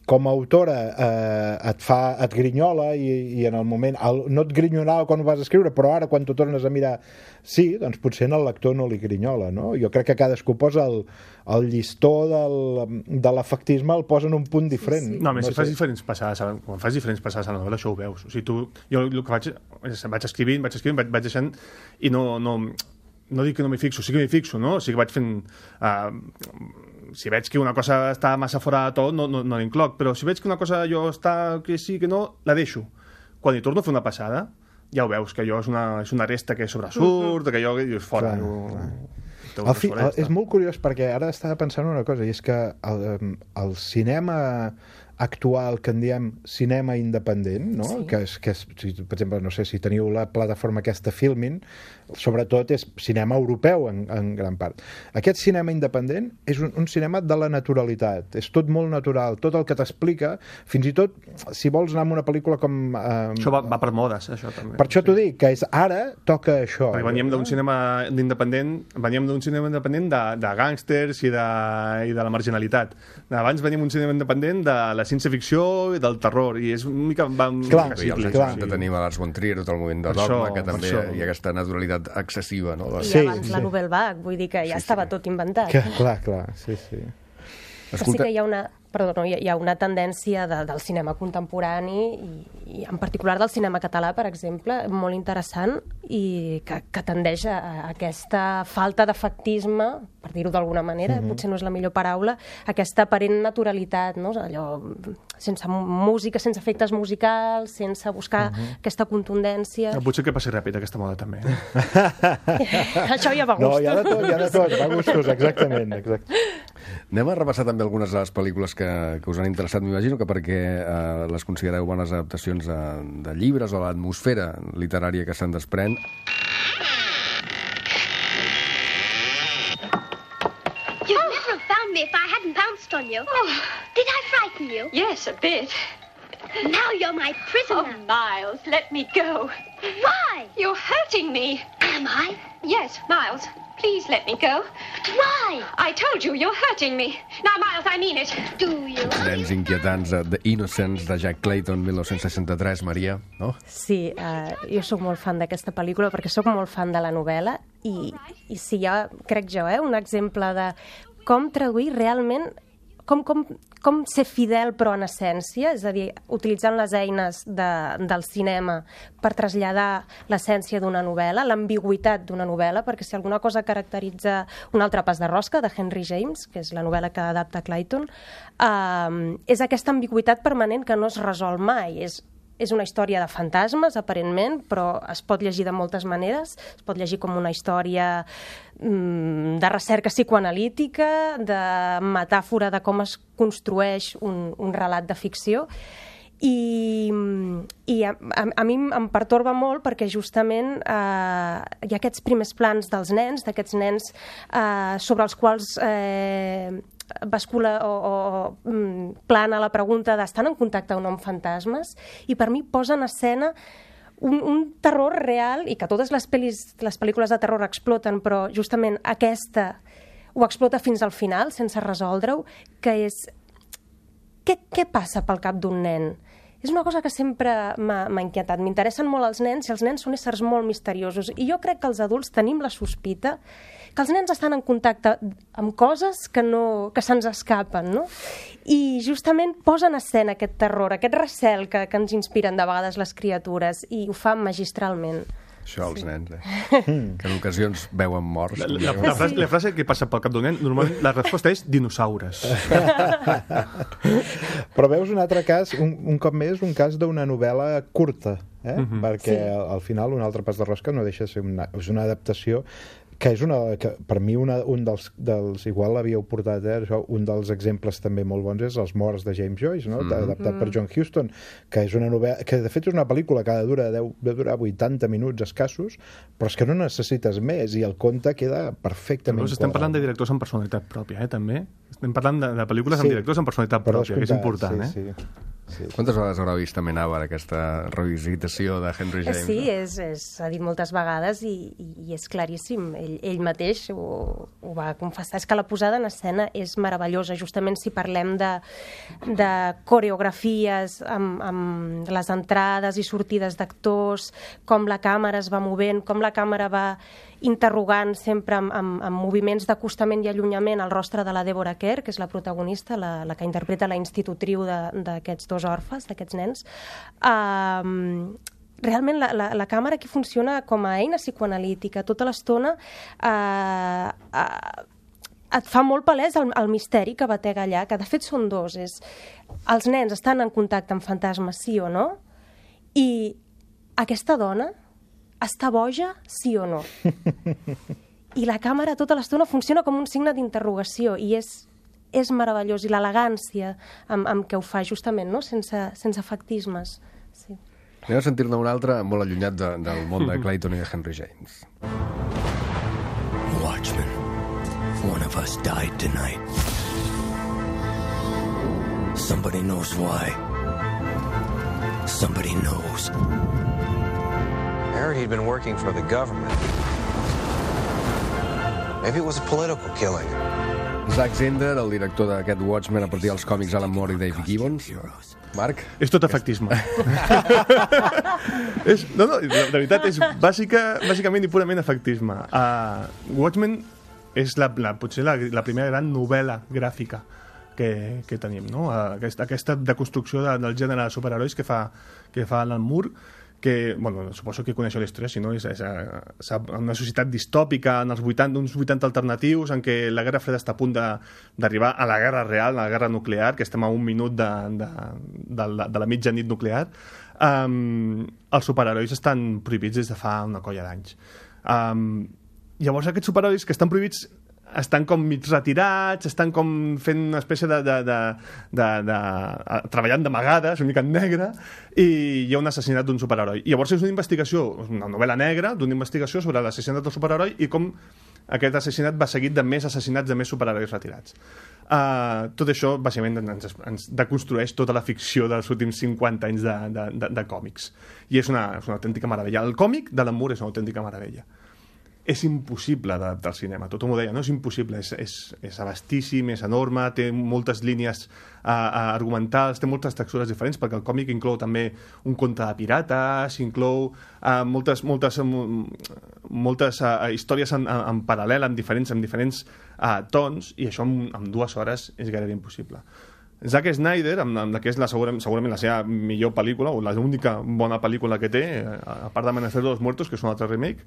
com a autora eh, et fa, et grinyola i, i en el moment, el, no et grinyolava quan ho vas escriure, però ara quan t'ho tornes a mirar sí, doncs potser al lector no li grinyola, no? Jo crec que cadascú posa el, el llistó del, de l'efectisme, el posa en un punt diferent. Sí, sí. No, a més, no si fas diferents passades, quan fas diferents passades a la novel·la, això ho veus. O sigui, tu, jo el que vaig, vaig escrivint, vaig escrivint, vaig, vaig deixant, i no, no, no dic que no m'hi fixo, sí que m'hi fixo, no? O sigui que vaig fent... Uh, si veig que una cosa està massa fora de tot, no, no, no l'incloc, però si veig que una cosa jo està que sí, que no, la deixo. Quan hi torno a fer una passada, ja ho veus, que allò és una, és una resta que sobresurt, que allò que és fora. Clar, jo, clar. El fi, el, és molt curiós perquè ara estava pensant una cosa, i és que el, el cinema actual que en diem cinema independent, no? Sí. Que és, que és, per exemple, no sé si teniu la plataforma aquesta Filmin, sobretot és cinema europeu en, en gran part. Aquest cinema independent és un, un cinema de la naturalitat, és tot molt natural, tot el que t'explica, fins i tot si vols anar a una pel·lícula com... Eh, això va, va per modes, això també. Per això t'ho dic, que és ara toca això. Perquè veníem d'un cinema independent, veníem d'un cinema independent de, de gàngsters i de, i de la marginalitat. Abans veníem d'un cinema independent de la ciència-ficció i del terror, i és una mica... Va, clar, i els anys noranta tenim a Lars von Trier, tot el moment de Dogma, que també hi ha aquesta naturalitat excessiva, no? I sí, abans sí. la Nouvelle Vague, vull dir que ja sí, estava sí. tot inventat. Que, clar, clar, sí, sí. Però sí que hi ha una, perdó, no, hi ha una tendència de, del cinema contemporani i, i en particular del cinema català, per exemple, molt interessant i que, que tendeix a, a aquesta falta d'efectisme, per dir-ho d'alguna manera, mm-hmm. potser no és la millor paraula, aquesta aparent naturalitat, no? Allò, sense música, sense efectes musicals, sense buscar mm-hmm. aquesta contundència. No, potser que passi ràpid aquesta moda també. Això ja va a gustos. No, hi ha de tot, hi ha de tot, va a gustos, exactament. Exacte. Anem a repassar també algunes de les pel·lícules que, que us han interessat, m'imagino que perquè eh, les considereu bones adaptacions de, de llibres o l'atmosfera literària que se'n desprèn. You'd oh. never have found me if I hadn't pounced on you. Oh. Did I frighten you? Yes, a bit. Now you're my prisoner. Oh, Miles, let me go. Why? You're hurting me. Am I? Yes, Miles. Please let me go. Why? I told you, you're hurting me. Now, Miles, I mean it. Do you? Nens inquietants de The Innocents, de Jack Clayton, mil nou-cents seixanta-tres, Maria, no? Sí, uh, jo sóc molt fan d'aquesta pel·lícula perquè sóc molt fan de la novel·la i, i sí, ja crec jo, eh, un exemple de com traduir realment Com, com, com ser fidel però en essència, és a dir, utilitzant les eines de, del cinema per traslladar l'essència d'una novel·la, l'ambigüitat d'una novel·la, perquè si alguna cosa caracteritza Un altre pas de rosca, de Henry James, que és la novel·la que adapta Clayton, eh, és aquesta ambigüitat permanent que no es resol mai, és És una història de fantasmes, aparentment, però es pot llegir de moltes maneres. Es pot llegir com una història mm, de recerca psicoanalítica, de metàfora de com es construeix un, un relat de ficció. I, i a, a, a mi em pertorba molt perquè justament eh, hi ha aquests primers plans dels nens, d'aquests nens eh, sobre els quals... Eh, bascula o, o mm, plana la pregunta d'estan en contacte o no amb fantasmes, i per mi posa en escena un, un terror real, i que totes les, pel·lis, les pel·lícules de terror exploten, però justament aquesta ho explota fins al final, sense resoldre-ho, que és què, què passa pel cap d'un nen? És una cosa que sempre m'ha inquietat. M'interessen molt els nens i els nens són éssers molt misteriosos. I jo crec que els adults tenim la sospita que els nens estan en contacte amb coses que, no, que se'ns escapen, no? I justament posen en escena aquest terror, aquest recel que, que ens inspiren de vegades les criatures, i ho fan magistralment. Això, els sí. nens, eh? Que en ocasions veuen morts. La, la, la, frase, la frase que passa pel cap d'un nen, normalment la resposta és dinosaures. Però veus un altre cas, un, un cop més, un cas d'una novel·la curta, eh? Uh-huh. Perquè sí. al, al final Un altre pas de rosca no deixa de ser una, és una adaptació que és una, que per mi una, un dels, dels, igual l'havíeu portat, eh, això, un dels exemples també molt bons és Els morts de James Joyce, no? Mm. adaptat mm. per John Huston, que és una novel·la, que de fet és una pel·lícula que ha de durar, deu, de durar vuitanta minuts escassos, però és que no necessites més, i el conte queda perfectament quadrat. Estem parlant de directors amb personalitat pròpia, eh, també. Estem parlant de, de pel·lícules sí. amb directors amb personalitat pròpia, que és important, sí, eh? Sí. Sí. Quantes vegades haurà vist també Nava aquesta revisitació de Henry James? Sí, és, és, s'ha dit moltes vegades i, i és claríssim. ell, ell mateix ho, ho va confessar. És que la posada en escena és meravellosa, justament si parlem de, de coreografies amb, amb les entrades i sortides d'actors, com la càmera es va movent, com la càmera va interrogant sempre amb, amb, amb moviments d'acostament i allunyament el rostre de la Deborah Kerr, que és la protagonista, la, la que interpreta la institutriu d'aquests dos orfes, d'aquests nens. Um, realment la, la, la càmera aquí funciona com a eina psicoanalítica. Tota l'estona eh, eh, et fa molt palès el, el misteri que batega allà, que de fet són dos. És, els nens estan en contacte amb fantasmes, sí o no? I aquesta dona està boja, sí o no? I la càmera tota l'estona funciona com un signe d'interrogació i és, és meravellós. I l'elegància amb, amb què ho fa, justament, no? sense, sense efectismes. Sí. Anem a sentir-ne un altre molt allunyat de, del món de Clayton i de Henry James. Watchman, one of us died tonight. Somebody knows why. Somebody knows. I heard he'd been working for the government. Maybe it was a political killing. Zack Snyder, el director d'aquest Watchmen, a partir dels còmics Alan Moore i Dave Gibbons. Marc? És tot efectisme. és, no, no, de, de veritat, és bàsica, bàsicament i purament efectisme. Uh, Watchmen és la, la, potser la, la primera gran novel·la gràfica que, que tenim, no? Uh, aquesta, aquesta deconstrucció de, del gènere de superherois que fa, que fa Alan Moore, que, bueno, suposo que coneixeu la història, si no, és, és, és una societat distòpica en els vuitanta, uns vuitanta alternatius en què la Guerra Freda està a punt d'arribar a la guerra real, a la guerra nuclear, que estem a un minut de, de, de, la, de la mitjanit nuclear. Um, els superherois estan prohibits des de fa una colla d'anys. Um, llavors aquests superherois que estan prohibits estan com mig retirats, estan com fent una espècie de... de, de, de, de treballant d'amagades, una mica en negre, i hi ha un assassinat d'un superheroi. I llavors és una investigació, una novel·la negra, d'una investigació sobre l'assassinat del superheroi i com aquest assassinat va seguit de més assassinats de més superherois retirats. Uh, tot això, bàsicament, ens, ens deconstrueix tota la ficció dels últims cinquanta anys de, de, de, de còmics. I és una, és una autèntica meravella. El còmic d'Alan Moore és una autèntica meravella. És impossible d'adaptar al cinema, tothom ho deia, no? És impossible, és, és, és abastíssim, és enorme, té moltes línies uh, argumentals, té moltes textures diferents, perquè el còmic inclou també un conte de pirates, inclou uh, moltes, moltes, um, moltes uh, històries en, en paral·lel, en diferents, en diferents uh, tons, i això en, en dues hores és gairebé impossible. Zack Snyder, amb, amb la que és la, segurament, segurament la seva millor pel·lícula, o l'única bona pel·lícula que té, a part de Amanecer de los Muertos, que és un altre remake,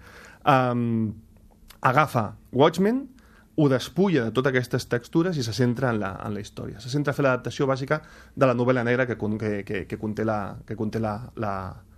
um, agafa Watchmen, ho despulla de totes aquestes textures i se centra en la, en la història. Se centra a fer l'adaptació bàsica de la novel·la negra que, que, que, que conté, la, que conté la, la,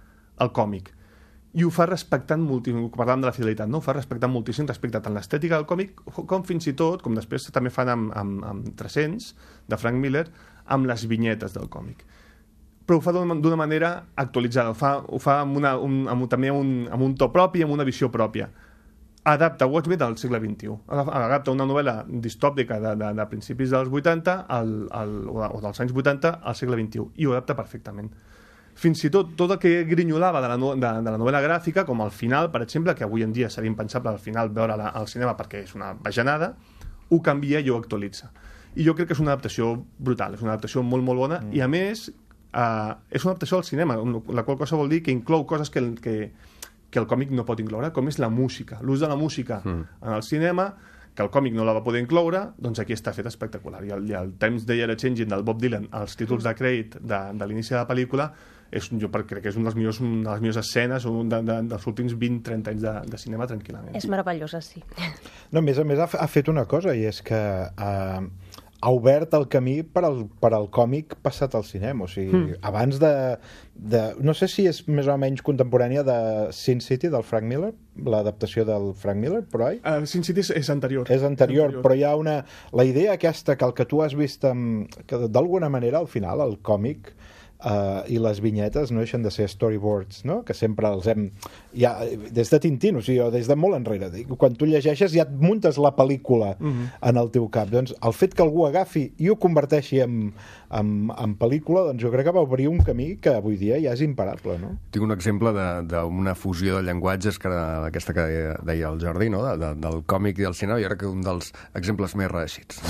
el còmic. I ho fa respectant moltíssim, parlant de la fidelitat, no? Ho fa respectant moltíssim respecte tant l'estètica del còmic com fins i tot, com després també fan amb, amb, amb tres-cents de Frank Miller, amb les vinyetes del còmic. Però ho fa d'una manera actualitzada, ho fa, ho fa amb una, un, amb, també amb un, amb un to propi, amb una visió pròpia. Adapta Watchmen al segle vint-i-u. Adapta una novel·la distòpica de, de, de principis dels vuitanta al, al, o dels anys vuitanta al segle vint-i-u, i ho adapta perfectament. Fins i tot tot el que grinyolava de la, no, de, de la novel·la gràfica, com al final, per exemple, que avui en dia seria impensable al final veure-la al cinema perquè és una bajanada, ho canvia i ho actualitza. I jo crec que és una adaptació brutal, és una adaptació molt, molt bona, mm. i a més, eh, és una adaptació al cinema, la qual cosa vol dir que inclou coses que el, que, que el còmic no pot incloure, com és la música, l'ús de la música mm. en el cinema, que el còmic no la va poder incloure, doncs aquí està fet espectacular. I el, i el Times They Are Changing del Bob Dylan, els títols de crèdit de, de l'inici de la pel·lícula, és, jo crec que és una de les millors, una de les millors escenes un de, de, dels últims vint trenta anys de, de cinema, tranquil·lament. És meravellosa, sí. No, a més a més ha, ha fet una cosa, i és que eh, ha obert el camí per al, per al còmic passat al cinema. O sigui, mm. abans de, de... No sé si és més o menys contemporània de Sin City, del Frank Miller, l'adaptació del Frank Miller, però oi? Uh, Sin City és, és anterior. És anterior, anterior, però hi ha una... La idea aquesta, que el que tu has vist, amb, que d'alguna manera, al final, el còmic... Uh, i les vinyetes no deixen de ser storyboards, no? Que sempre els hem... Ja, des de Tintín, o sigui, o des de molt enrere. Quan tu llegeixes ja et muntes la pel·lícula uh-huh. en el teu cap. Doncs el fet que algú agafi i ho converteixi en, en, en pel·lícula, doncs jo crec que va obrir un camí que avui dia ja és imparable, no? Tinc un exemple d'una fusió de llenguatges, que era aquesta que deia el Jordi, no? de, de, del còmic i del cinema, i jo crec que un dels exemples més reeixits.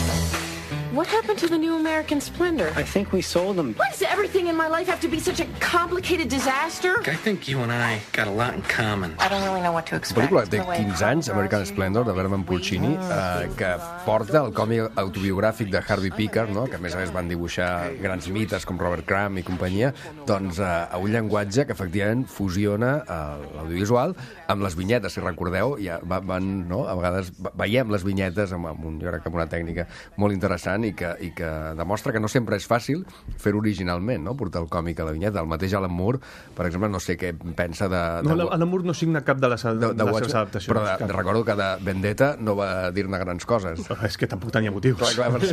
What happened to the new American Splendor? I think we sold them. Why does everything in my life have to be such a complicated disaster? I think you and I got a lot in common. I don't really know what to La expect. pel·lícula té quinze anys, American Splendor, de Vernon Pulcini, eh, que porta el còmic autobiogràfic de Harvey Pickard, no? Que a més a més van dibuixar grans mites com Robert Crumb i companyia, doncs eh, a un llenguatge que efectivament fusiona eh, l'audiovisual amb les vinyetes, si recordeu, ja van, no? A vegades veiem les vinyetes amb, amb, un, jo crec que amb una tècnica molt interessant i que, i que demostra que no sempre és fàcil fer-ho originalment, no? Portar el còmic a la vinyeta. El mateix Alan Moore, per exemple, no sé què pensa de... de... No, Alan Moore no signa cap de les, de, de, de les seves adaptacions. Però de, de, recordo que de Vendetta no va dir-ne grans coses. Però és que tampoc tenia motius. Clar, clar, per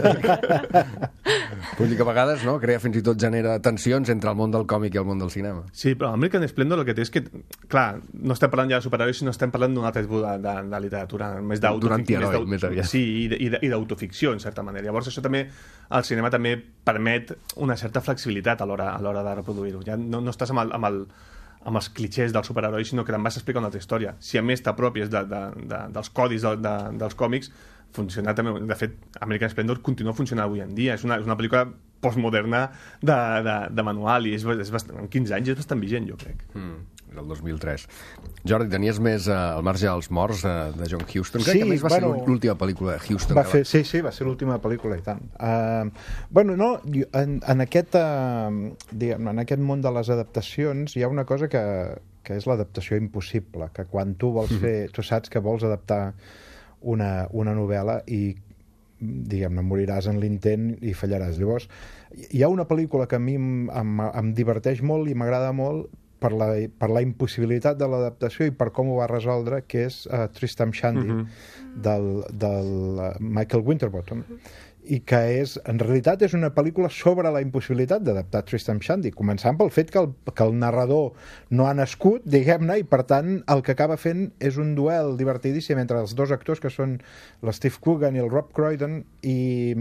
ser... Vull dir que a vegades, no?, crea fins i tot genera tensions entre el món del còmic i el món del cinema. Sí, però American Splendor el que té és que, clar, no estem parlant ja de superherois, sinó estem parlant d'un altre tipus de, de, de literatura, més d'autoficció, més aviat. Sí, i, i d'autoficció, en certa manera. Llavors, això també, el cinema també permet una certa flexibilitat a l'hora a l'hora de reproduir-ho. Ja no, no estàs amb, el, amb, el, amb els clichés dels superherois, sinó que te'n vas explicar una altra història. Si a més t'apropies de, de, de, dels codis de, de, dels còmics, funciona també. De fet, American Splendor continua funcionant avui en dia. És una, és una pel·lícula postmoderna de, de, de manual i és, és bastant, en quinze anys és bastant vigent, jo crec. Mm, el dos mil tres. Jordi, tenies més uh, El marge dels morts uh, de John Huston? Crec sí, que més va bueno, ser l'última pel·lícula de Huston. Va fer, sí, sí, va ser l'última pel·lícula i tant. Uh, bueno, no, en, en, aquest, uh, diguem, en aquest món de les adaptacions hi ha una cosa que, que és l'adaptació impossible, que quan tu vols fer, tu saps que vols adaptar una, una novel·la i diguem-ne, moriràs en l'intent i fallaràs. Llavors, hi ha una pel·lícula que a mi em, em, em diverteix molt i m'agrada molt per la, per la impossibilitat de l'adaptació i per com ho va resoldre, que és uh, Tristram Shandy, uh-huh. del, del uh, Michael Winterbottom, i que és, en realitat és una pel·lícula sobre la impossibilitat d'adaptar Tristram Shandy, començant pel fet que el, que el narrador no ha nascut, diguem-ne, i per tant el que acaba fent és un duel divertidíssim entre els dos actors que són l'Steve Coogan i el Rob Croydon, i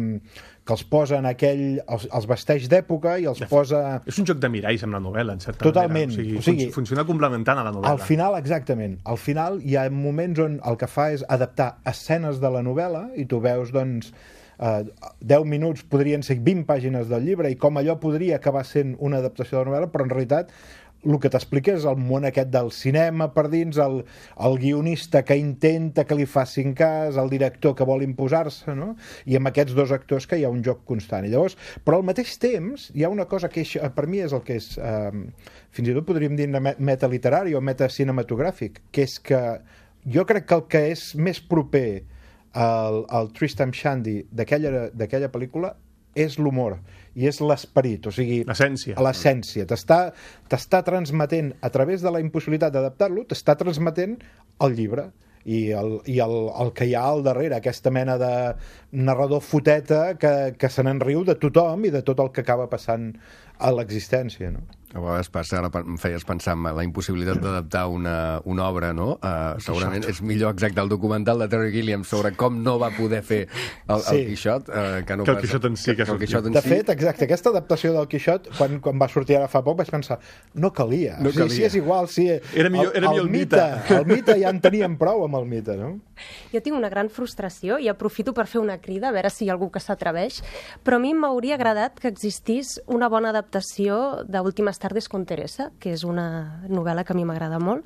que els posa en aquell... els, els vesteix d'època i els posa... És un joc de miralls amb la novel·la, en certa Totalment. manera. O sigui, o sigui, funciona complementant a la novel·la. Al final, exactament. Al final hi ha moments on el que fa és adaptar escenes de la novel·la i tu veus, doncs, Uh, deu minuts podrien ser vint pàgines del llibre i com allò podria acabar sent una adaptació de la novel·la, però en realitat el que t'explica és el món aquest del cinema per dins, el, el guionista que intenta que li facin cas, el director que vol imposar-se, no? I amb aquests dos actors que hi ha un joc constant. I llavors, però al mateix temps hi ha una cosa que és, per mi és el que és, eh, fins i tot podríem dir metaliterari o metacinematogràfic, que és que jo crec que el que és més proper al, al Tristram Shandy d'aquella pel·lícula és l'humor i és l'esperit, o sigui... L'essència. L'essència. T'està transmetent, a través de la impossibilitat d'adaptar-lo, t'està transmetent el llibre i, el, i el, el que hi ha al darrere, aquesta mena de narrador foteta que, que se n'enriu de tothom i de tot el que acaba passant a l'existència, no? A vegades passa, ara em feies pensar en la impossibilitat d'adaptar una, una obra, no? Uh, segurament és millor exacte el documental de Terry Gilliam sobre com no va poder fer el, sí. el Quixot, uh, que no que el passa. Quixot en si. Que que el Quixot en de si. fet, exacte, aquesta adaptació del Quixot, quan, quan va sortir ara fa poc, vaig pensar, no calia. No o sigui, calia. si és igual, si... Era millor el, era millor el, el mite. mite. El mite ja en teníem prou amb el mite, no? Jo tinc una gran frustració i aprofito per fer una crida, a veure si hi ha algú que s'atreveix, però a mi m'hauria agradat que existís una bona adaptació d'Últimes tardes con Teresa, que és una novel·la que a mi m'agrada molt,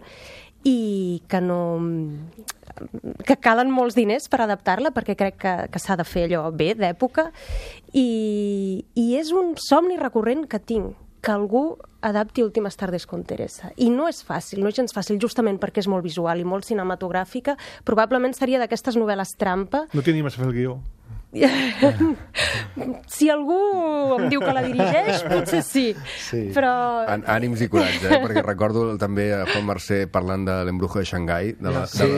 i que no... que calen molts diners per adaptar-la, perquè crec que, que s'ha de fer allò bé, d'època, i, i és un somni recurrent que tinc, que algú adapti Últimes tardes con Teresa. I no és fàcil, no és gens fàcil, justament perquè és molt visual i molt cinematogràfica. Probablement seria d'aquestes novel·les trampa. No t'animes a fer el guió? Si algú em diu que la dirigeix, potser sí. sí. Però... Ànims i coratge, eh? Perquè recordo també a Juan Mercè parlant de l'Embrujo de Xangai, de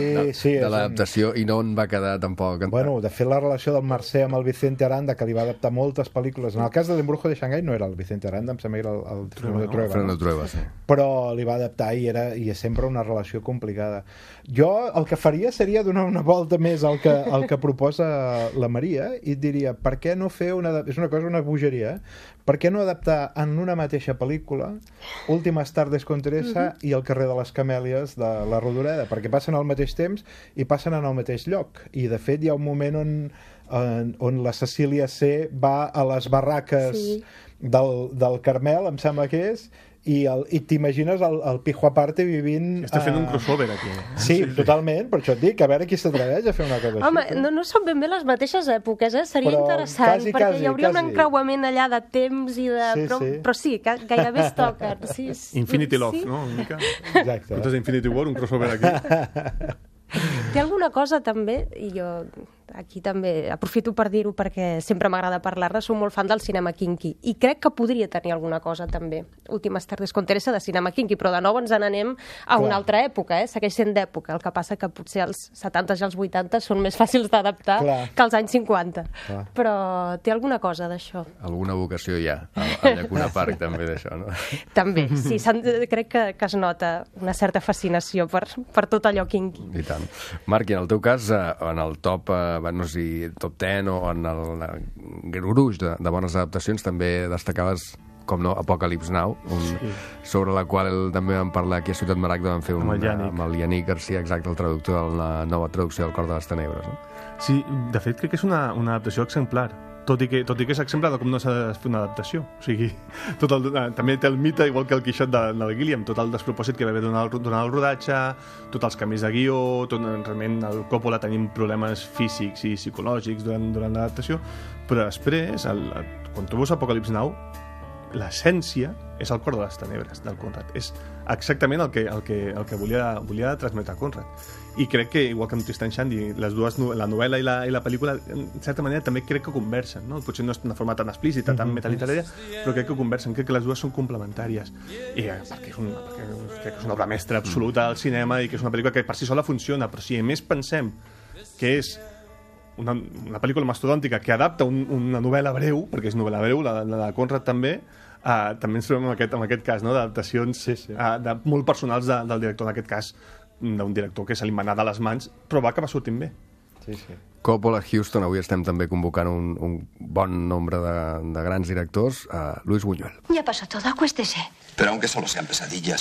l'adaptació, i no en va quedar tampoc. Bueno, de fet, la relació del Mercè amb el Vicente Aranda, que li va adaptar moltes pel·lícules, en el cas de l'Embrujo de Xangai no era el Vicente Aranda, em sembla que era el, el Fernando Trueba, Fernando Trueba, sí. Però li va adaptar i era i és sempre una relació complicada. Jo el que faria seria donar una volta més al que, al que proposa la Maria i et diria, per què no fer una... És una cosa, una bogeria, eh? Per què no adaptar en una mateixa pel·lícula Últimes tardes con Teresa mm-hmm. i El carrer de les Camèlies de la Rodoreda? Perquè passen al mateix temps i passen en el mateix lloc. I, de fet, hi ha un moment on, on, on la Cecília C va a les barraques sí. del, del Carmel, em sembla que és, i, el, i t'imagines el, el Pijo Aparte vivint... Està fent uh... un crossover aquí. Sí, sí, totalment, per això et dic, a veure qui s'atreveix a fer una cosa Home, així. Home, no, no són ben bé les mateixes èpoques, eh? Seria però interessant, quasi, perquè quasi, hi hauria quasi. un encreuament allà de temps i de... Sí, però, sí. però sí, gairebé es toquen. Sí, sí. Infinity Love, sí? No? Una mica. Exacte. Comptes d'Infinity War, un crossover aquí. Té alguna cosa també, i jo aquí també aprofito per dir-ho perquè sempre m'agrada parlar-ne, soc molt fan del cinema kinky i crec que podria tenir alguna cosa també, Últimes tardes con Teresa, de cinema kinky, però de nou ens n'anem a una altra època, eh? Segueix sent d'època, el que passa que potser els setanta i els vuitanta són més fàcils d'adaptar que els anys cinquanta. Clar. Però té alguna cosa d'això. Alguna vocació hi ha, a Llacuna Park també d'això, no? També, sí, crec que, que es nota una certa fascinació per, per tot allò kinky. I tant. Marc, i en el teu cas, en el top, no sé si top deu o en el gruix de, de bones adaptacions, també destacaves, com no, Apocalypse Now, un, sí. sobre la qual també vam parlar aquí a Ciutat Maragda, vam fer un, amb el Yannick, amb el Yannick Garcia, exacte, el traductor de la nova traducció del Cor de les Tenebres. No? Sí, de fet crec que és una, una adaptació exemplar, tot i que, tot i que és exemplar de com no s'ha de fer una adaptació. O sigui, tot el, també té el mite, igual que el Quixot de, del Gilliam, tot el despropòsit que va haver durant el, durant el rodatge, tots els canvis de guió, tot, realment el Coppola tenim problemes físics i psicològics durant, durant l'adaptació, però després, el, el, quan tu veus Apocalypse Now, l'essència és el Cor de les Tenebres del Conrad. És exactament el que, el que, el que volia, volia transmetre Conrad. I crec que, igual que amb Tristan Shandy, les dues, la novel·la i la, i la pel·lícula, en certa manera també crec que conversen, no? Potser no és d'una forma tan explícita, tan metalitària, però crec que conversen, crec que les dues són complementàries. I eh, perquè, és un, perquè crec que és una obra mestra absoluta al cinema i que és una pel·lícula que per si sola funciona, però si a més pensem que és una, una pel·lícula mastodòntica que adapta un, una novel·la breu, perquè és novel·la breu, la, la de Conrad també, uh, també ens trobem en aquest, en aquest cas, no? D'adaptacions sí, sí. Uh, de, molt personals de, del director, en aquest cas d'un director que se li manà de les mans, però va acabar sortint bé. Sí, sí. Coppola, Houston, avui estem també convocant un, un bon nombre de, de grans directors, uh, Luis Buñuel. Ya pasó todo, acuéstese. Pero aunque solo sean pesadillas,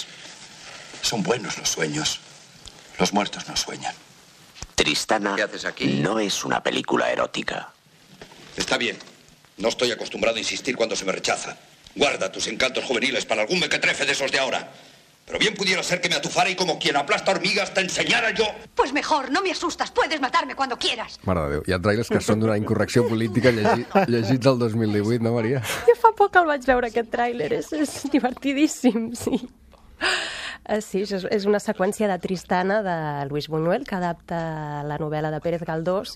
son buenos los sueños. Los muertos no sueñan. Tristana ¿Qué haces aquí? No es una película erótica. Está bien. No estoy acostumbrado a insistir cuando se me rechaza. Guarda tus encantos juveniles para algún mequetrefe de esos de ahora. Pero bien pudiera ser que me atufara y como quien aplasta hormigas te enseñara yo. Pues mejor, no me asustas, puedes matarme cuando quieras. Mare de Déu, hi ha trailers que són d'una incorrecció política llegit, llegits el dos mil divuit, no, Maria? Jo fa poc el vaig veure, aquest tràiler, és, és divertidíssim, sí. Uh, sí, és, és una seqüència de Tristana de Luis Buñuel, que adapta la novel·la de Pérez Galdós.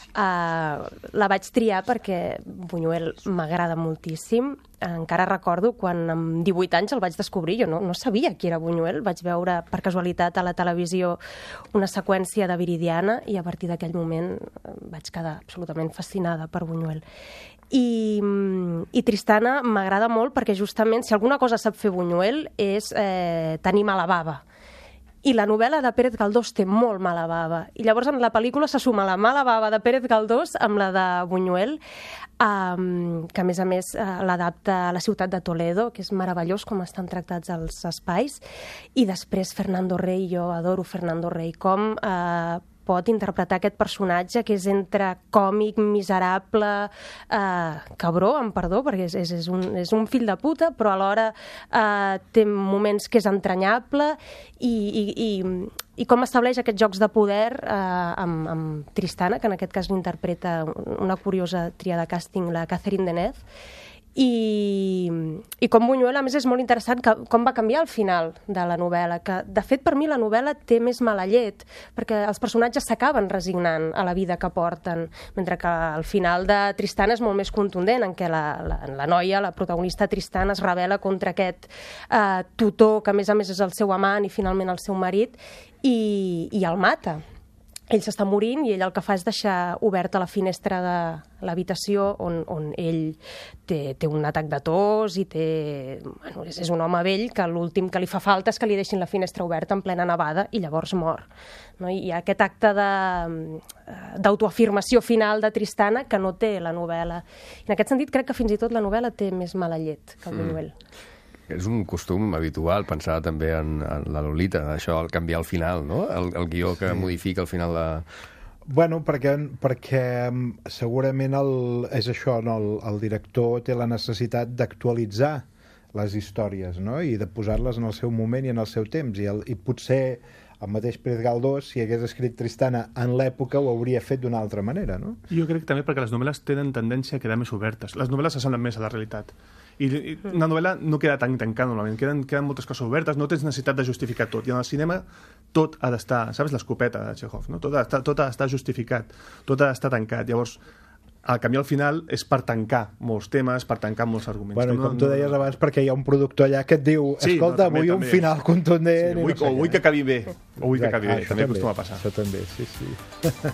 Uh, la vaig triar perquè Buñuel m'agrada moltíssim. Encara recordo quan amb divuit anys el vaig descobrir, jo no, no sabia qui era Buñuel, vaig veure per casualitat a la televisió una seqüència de Viridiana i a partir d'aquell moment vaig quedar absolutament fascinada per Buñuel. I, i Tristana m'agrada molt perquè justament si alguna cosa sap fer Buñuel és eh, tenir mala bava. I la novel·la de Pérez Galdós té molt mala bava. I llavors en la pel·lícula se suma la mala bava de Pérez Galdós amb la de Buñuel, um, que a més a més uh, l'adapta a la ciutat de Toledo, que és meravellós com estan tractats els espais. I després Fernando Rey, jo adoro Fernando Rey, com uh, pot interpretar aquest personatge que és entre còmic, miserable, eh, cabró, amb perdó, perquè és, és, és, un, és un fill de puta, però alhora eh, té moments que és entranyable i, i, i, i com estableix aquests jocs de poder eh, amb, amb Tristana, que en aquest cas l'interpreta una curiosa tria de càsting, la Catherine Deneuve, I, i com Buñuel, a més, és molt interessant que, com va canviar el final de la novel·la, que de fet per mi la novel·la té més mala llet, perquè els personatges s'acaben resignant a la vida que porten, mentre que el final de Tristana és molt més contundent, en què la, la, la noia, la protagonista Tristana, es rebel·la contra aquest eh, tutor, que a més a més és el seu amant i finalment el seu marit, i, i el mata. Ell s'està morint i ell el que fa és deixar oberta la finestra de l'habitació on, on ell té, té un atac de tos i té... Bueno, és, és un home vell que l'últim que li fa falta és que li deixin la finestra oberta en plena nevada i llavors mor. No? I hi ha aquest acte de, d'autoafirmació final de Tristana que no té la novel·la. I en aquest sentit crec que fins i tot la novel·la té més mala llet que el Buñuel. Mm. És un costum habitual pensar també en, en la Lolita, això, el canviar al final, no? El, el guió que sí. modifica al final de... Bueno, perquè, perquè segurament el, és això, no? el, el director té la necessitat d'actualitzar les històries, no? I de posar-les en el seu moment i en el seu temps. I, el, i potser el mateix Pérez Galdós, si hagués escrit Tristana en l'època, ho hauria fet d'una altra manera, no? Jo crec també perquè les novel·les tenen tendència a quedar més obertes. Les novel·les s'assemblen més a la realitat. I una novel·la no queda tan tancada normalment, queden, queden moltes coses obertes, no tens necessitat de justificar tot. I en el cinema tot ha d'estar, saps l'escopeta de Chekhov, no? Tot ha d'estar, tot ha d'estar justificat, tot ha d'estar tancat. Llavors, el camí al final és per tancar molts temes, per tancar molts arguments. Bueno, i com no, tu no, deies no... abans, perquè hi ha un productor allà que et diu sí, escolta, no, també, vull també. un final contundent... Sí, vull, no sé o vull que acabi bé, o vull que acabi ah, bé, també, també acostuma a passar. Això també, sí, sí.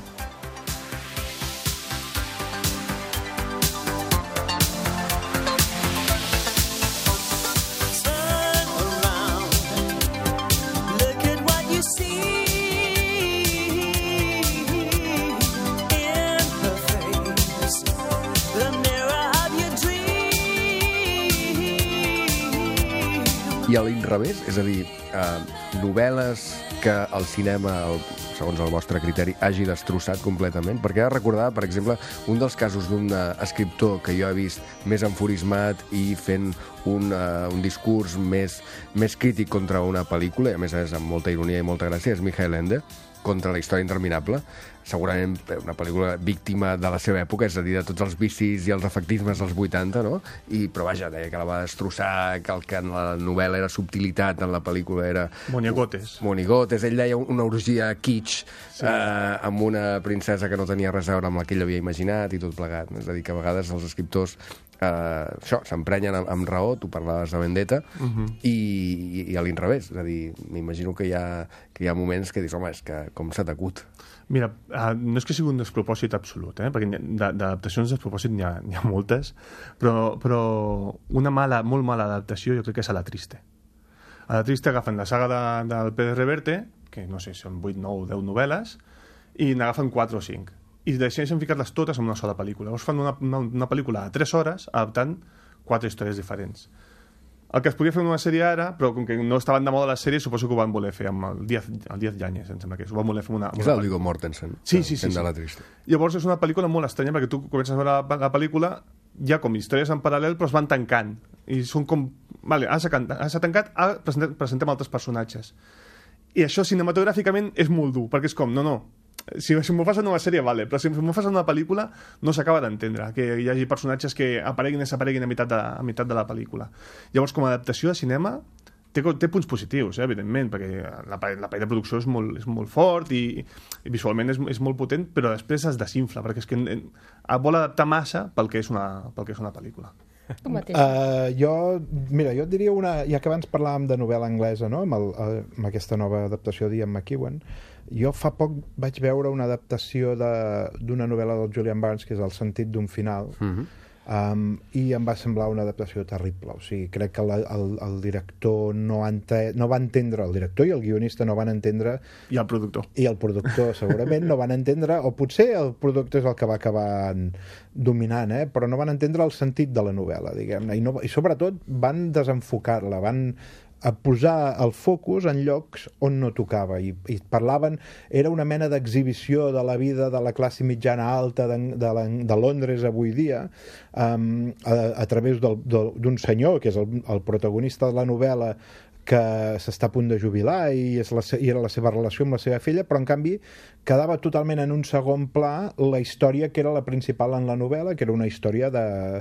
I a l'inrevés, és a dir, eh, novel·les que el cinema, el, segons el vostre criteri, hagi destrossat completament, perquè he de recordar, per exemple, un dels casos d'un escriptor que jo he vist més enfurismat i fent un, uh, un discurs més, més crític contra una pel·lícula, i a més és amb molta ironia i molta gràcia, és Michael Ende, contra la història interminable, segurament una pel·lícula víctima de la seva època, és a dir, de tots els vicis i els efectismes dels vuitanta, no? I, però vaja, deia que la va destrossar, que el que en la novel·la era subtilitat, en la pel·lícula era... Monigotes. Monigotes. Ell deia una orgia kitsch, sí. eh, amb una princesa que no tenia res a veure amb la que ell havia imaginat i tot plegat. És a dir, que a vegades els escriptors eh, això, s'emprenyen amb, amb raó, tu parlaves de Vendetta, uh-huh. i, i, i a l'inrevés. És a dir, m'imagino que hi ha, que hi ha moments que dius, home, és que com s'ha t'acut. Mira, uh, no és que sigui un despropòsit absolut, eh? Perquè d'adaptacions de despropòsit n'hi ha, n'hi ha moltes, però, però una mala, molt mala adaptació jo crec que és a La Triste. A La Triste agafen la saga de, del Pérez Reverte, que no sé, són vuit, nou, deu novel·les, i n'agafen quatre o cinc. I decideixen ficar-les totes en una sola pel·lícula. Llavors fan una, una, una pel·lícula de tres hores adaptant quatre històries diferents. El que es podia fer en una sèrie ara, però com que no estaven de moda les sèries, suposo que ho van voler fer amb el Díaz, el Díaz Yáñez, em sembla que és. Ho van voler fer una... una és el Viggo Mortensen. Sí, sí, sí. sí. La Triste. Llavors és una pel·lícula molt estranya, perquè tu comences a veure la, la pel·lícula, hi ha com històries en paral·lel, però es van tancant. I són com... Vale, ara s'ha tancat, ara presentem, presentem altres personatges. I això cinematogràficament és molt dur, perquè és com, no, no, si, si m'ho fas en una sèrie, vale, però si m'ho fas en una pel·lícula no s'acaba d'entendre, que hi hagi personatges que apareguin i desapareguin a meitat de, a meitat de la pel·lícula. Llavors, com a adaptació de cinema, té, té punts positius, eh, evidentment, perquè la, la paella de producció és molt, és molt fort i, i visualment és, és molt potent, però després es desinfla, perquè és que en, vol adaptar massa pel que és una, pel que és una pel·lícula. Tu mateix. Uh, jo, mira, jo et diria una... Ja que abans parlàvem de novel·la anglesa, no?, amb, el, amb aquesta nova adaptació d'Ian McEwan, jo fa poc vaig veure una adaptació d'una novel·la del Julian Barnes, que és El sentit d'un final, uh-huh. um, i em va semblar una adaptació terrible. O sigui, crec que la, el, el director no, ente, no va entendre, el director i el guionista no van entendre... I el productor. I el productor, segurament, no van entendre, o potser el productor és el que va acabar dominant, eh? Però no van entendre el sentit de la novel·la, diguem-ne, i, no, i sobretot van desenfocar-la, van a posar el focus en llocs on no tocava, i, i parlaven, era una mena d'exhibició de la vida de la classe mitjana alta de, de, la, de Londres avui dia, um, a, a través d'un senyor que és el, el protagonista de la novel·la, que s'està a punt de jubilar i, és la, i era la seva relació amb la seva filla, però en canvi quedava totalment en un segon pla la història que era la principal en la novel·la, que era una història de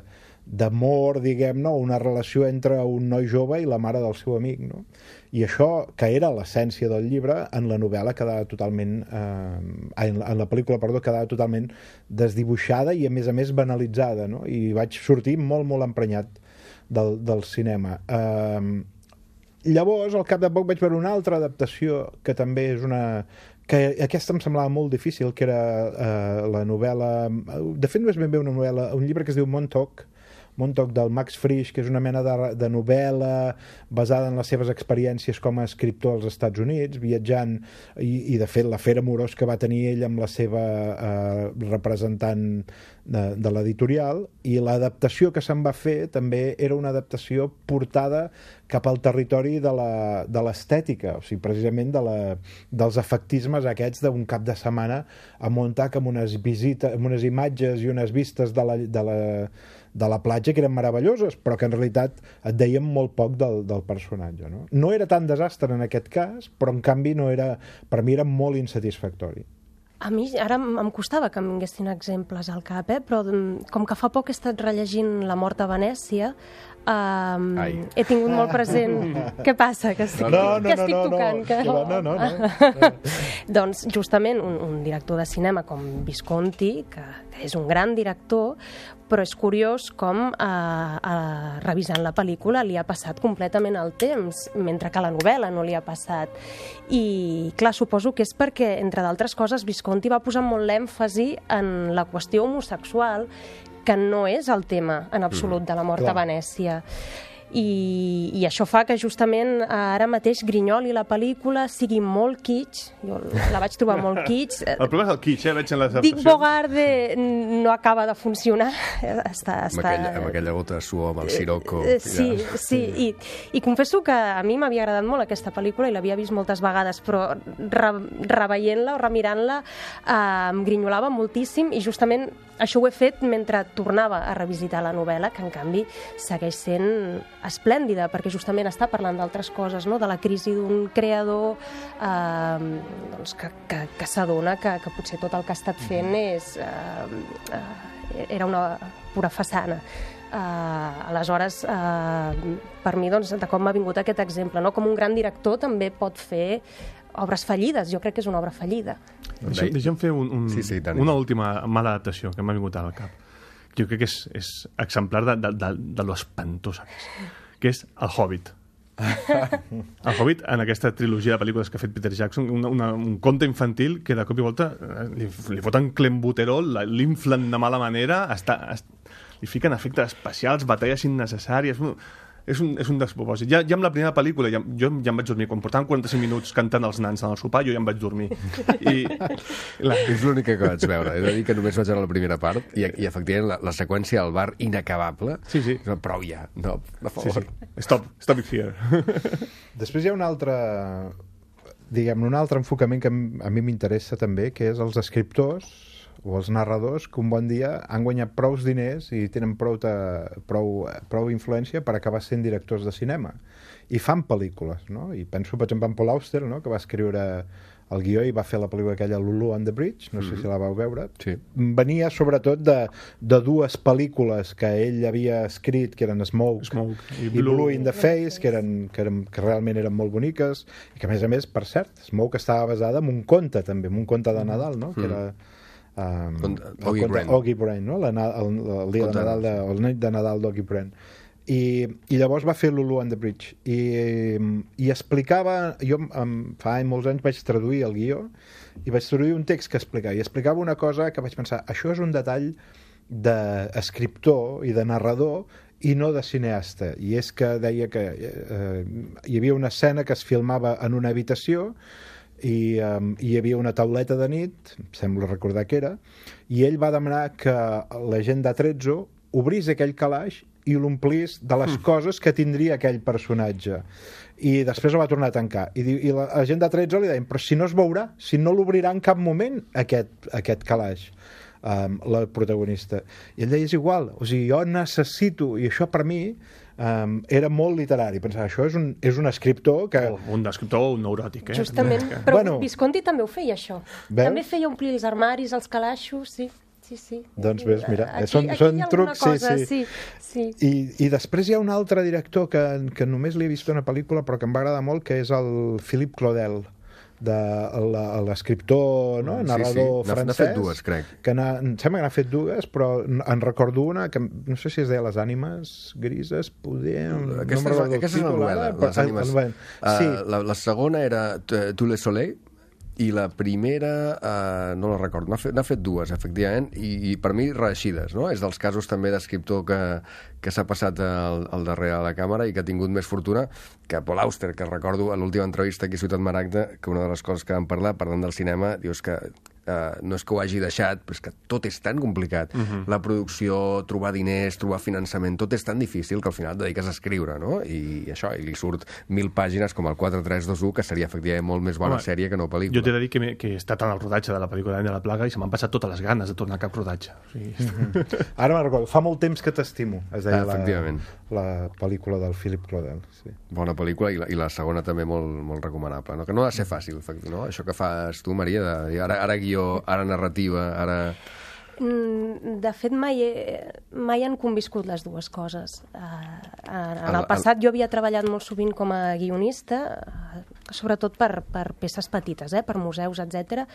d'amor, diguem, no? Una relació entre un noi jove i la mare del seu amic, no? I això, que era l'essència del llibre, en la novel·la quedava totalment eh, en, la, en la pel·lícula, perdó, quedava totalment desdibuixada i a més a més banalitzada, no? I vaig sortir molt, molt emprenyat del, del cinema. Eh, llavors, al cap de poc vaig veure una altra adaptació que també és una... que aquesta em semblava molt difícil, que era eh, la novel·la... De fet, no és ben bé una novel·la, un llibre que es diu Montauk, Montauk del Max Frisch, que és una mena de, de novel·la basada en les seves experiències com a escriptor als Estats Units, viatjant, i, i de fet l'afer amorós que va tenir ell amb la seva eh, representant de, de l'editorial, i l'adaptació que se'n va fer també era una adaptació portada cap al territori de l'estètica, o sigui, precisament de la, dels efectismes aquests d'un cap de setmana a Montauk amb unes visites, amb unes imatges i unes vistes de la, de la de la platja que eren meravelloses, però que en realitat et deien molt poc del, del personatge, no? No era tan desastre en aquest cas, però en canvi no era, per mi era molt insatisfactori. A mi ara em costava que em vinguessin exemples al cap, eh? Però com que fa poc he estat rellegint La mort a Venècia, um, he tingut molt present... Què passa? Que estic, no, no, que estic no, no, tocant? no, que... no, no, no, no. Doncs justament un, un director de cinema com Visconti, que, que és un gran director, però és curiós com eh, eh, revisant la pel·lícula li ha passat completament el temps, mentre que a la novel·la no li ha passat. I clar, suposo que és perquè, entre d'altres coses, Visconti va posar molt l'èmfasi en la qüestió homosexual, que no és el tema en absolut de La mort a Venècia. I, i això fa que justament ara mateix Grignoli, la pel·lícula, sigui molt kitsch. Jo la vaig trobar molt kitsch. El problema és el kitsch, eh? Veig en les Dick adaptacions. Bogarde no acaba de funcionar. Està, està... Amb, aquella, amb aquella gota de suor, amb el Sirocco. Eh, sí, ja. sí. I, I confesso que a mi m'havia agradat molt aquesta pel·lícula i l'havia vist moltes vegades, però re, reveient-la o remirant-la eh, em grinyolava moltíssim i justament això ho he fet mentre tornava a revisitar la novel·la, que en canvi segueix sent esplèndida, perquè justament està parlant d'altres coses, no? De la crisi d'un creador eh, doncs que, que, que s'adona que, que potser tot el que ha estat fent és, eh, eh, era una pura façana. Uh, aleshores, uh, per mi, doncs, de com m'ha vingut aquest exemple, no? Com un gran director també pot fer obres fallides. Jo crec que és una obra fallida. Deixa'm, deixa'm fer un, un, sí, sí, una última mala adaptació que m'ha vingut al cap. Jo crec que és, és exemplar de, de, de, de lo espantosa que és, que és El Hobbit. El Hobbit, en aquesta trilogia de pel·lícules que ha fet Peter Jackson, una, una, un conte infantil que de cop i volta li, li foten clenbuterol, l'inflen de mala manera, està, està, li fiquen efectes especials, batalles innecessàries... És un, és un despropòsit. Ja, ja amb la primera pel·lícula ja, jo ja em vaig dormir. Quan portaven quaranta-cinc minuts cantant els nans en el sopar, jo ja em vaig dormir. I, la... És l'única que vaig veure. He de dir que només vaig veure la primera part i, i efectivament, la, la seqüència al bar inacabable. Sí, sí. No, prou ja. No, per favor. Sí, sí. Stop, stop it here. Després hi ha un altre, diguem, un altre enfocament que a mi m'interessa també, que és els escriptors o els narradors que un bon dia han guanyat prous diners i tenen prou, te, prou, prou influència per acabar sent directors de cinema i fan pel·lícules, no? I penso, per exemple, en Paul Auster, no? Que va escriure el guió i va fer la pel·lícula aquella Lulu on the Bridge, no mm-hmm. sé si la vau veure. Sí. Venia sobretot de, de dues pel·lícules que ell havia escrit, que eren Smoke, Smoke i, i Blue in the Face, que, eren, que, eren, que realment eren molt boniques, i que a més a més, per cert, Smoke estava basada en un conte també, en un conte de Nadal, no? Mm. Que era Um, Oggy Brand, Oggy Brand, no? La, el, el dia de Nadal de, el nit de Nadal d'Oggy Brand. I, i llavors va fer Lulu on the Bridge i, i explicava, jo um, fa molts anys vaig traduir el guió i vaig traduir un text que explicava i explicava una cosa que vaig pensar, això és un detall d'escriptor i de narrador i no de cineasta, i és que deia que eh, hi havia una escena que es filmava en una habitació i um, hi havia una tauleta de nit, sembla recordar que era, i ell va demanar que l'agent d'Atrezzo obrís aquell calaix i l'omplís de les mm. coses que tindria aquell personatge. I després el va tornar a tancar. I, i l'agent d'Atrezzo li deia, però si no es veurà, si no l'obrirà en cap moment aquest, aquest calaix, um, la protagonista. I ell deia, és igual, o sigui, jo necessito, i això per mi Um, era molt literari, pensava, això és un, és un escriptor que... Oh, un escriptor neuròtic, eh? Justament, però bueno, Visconti també ho feia, això. Veus? També feia omplir els armaris, els calaixos, sí. sí, sí. Doncs ves, mira, aquí, són, aquí són hi ha trucs, cosa, sí, sí. sí, sí. I, I després hi ha un altre director que, que només l'he vist una pel·lícula però que em va agradar molt, que és el Philippe Claudel, de l'escriptor, no? Sí, narrador sí. francès. N'ha fet dues, crec. Que em sembla que n'ha fet dues, però en recordo una que no sé si es deia Les ànimes grises, poder... Aquesta, no és, aquesta és la novel·la, Les ànimes. El, el, el, sí. uh, la, la segona era Tous les soleils, i la primera, uh, no la recordo, n'ha fet, fet dues, efectivament, i, i per mi reeixides, no? És dels casos també d'escriptor que, que s'ha passat al, al darrere de la càmera i que ha tingut més fortuna que Paul Auster, que recordo a l'última entrevista aquí a Ciutat Maragda, que una de les coses que vam parlar, parlant del cinema, dius que Uh, no és que ho hagi deixat, però és que tot és tan complicat. Uh-huh. La producció, trobar diners, trobar finançament, tot és tan difícil que al final et dediques a escriure, no? I, i això, i li surt mil pàgines com el quatre tres dos u, que seria efectivament molt més bona Home, sèrie que no pel·lícula. Jo t'he de dir que, que he estat en el rodatge de la pel·lícula de la Plaga i se m'han passat totes les ganes de tornar a cap rodatge. O sigui... uh-huh. Ara me'n recordo, fa molt temps que t'estimo, es deia ah, la, la pel·lícula del Philippe Claudel. Sí. Bona pel·lícula i la, i la segona també molt, molt recomanable, no? Que no ha de ser fàcil, no? Això que fas tu, Maria, de, ara, ara guió, ara narrativa, ara... De fet, mai, he, mai han conviscut les dues coses. En el passat jo havia treballat molt sovint com a guionista, sobretot per, per peces petites, eh, per museus, etcètera.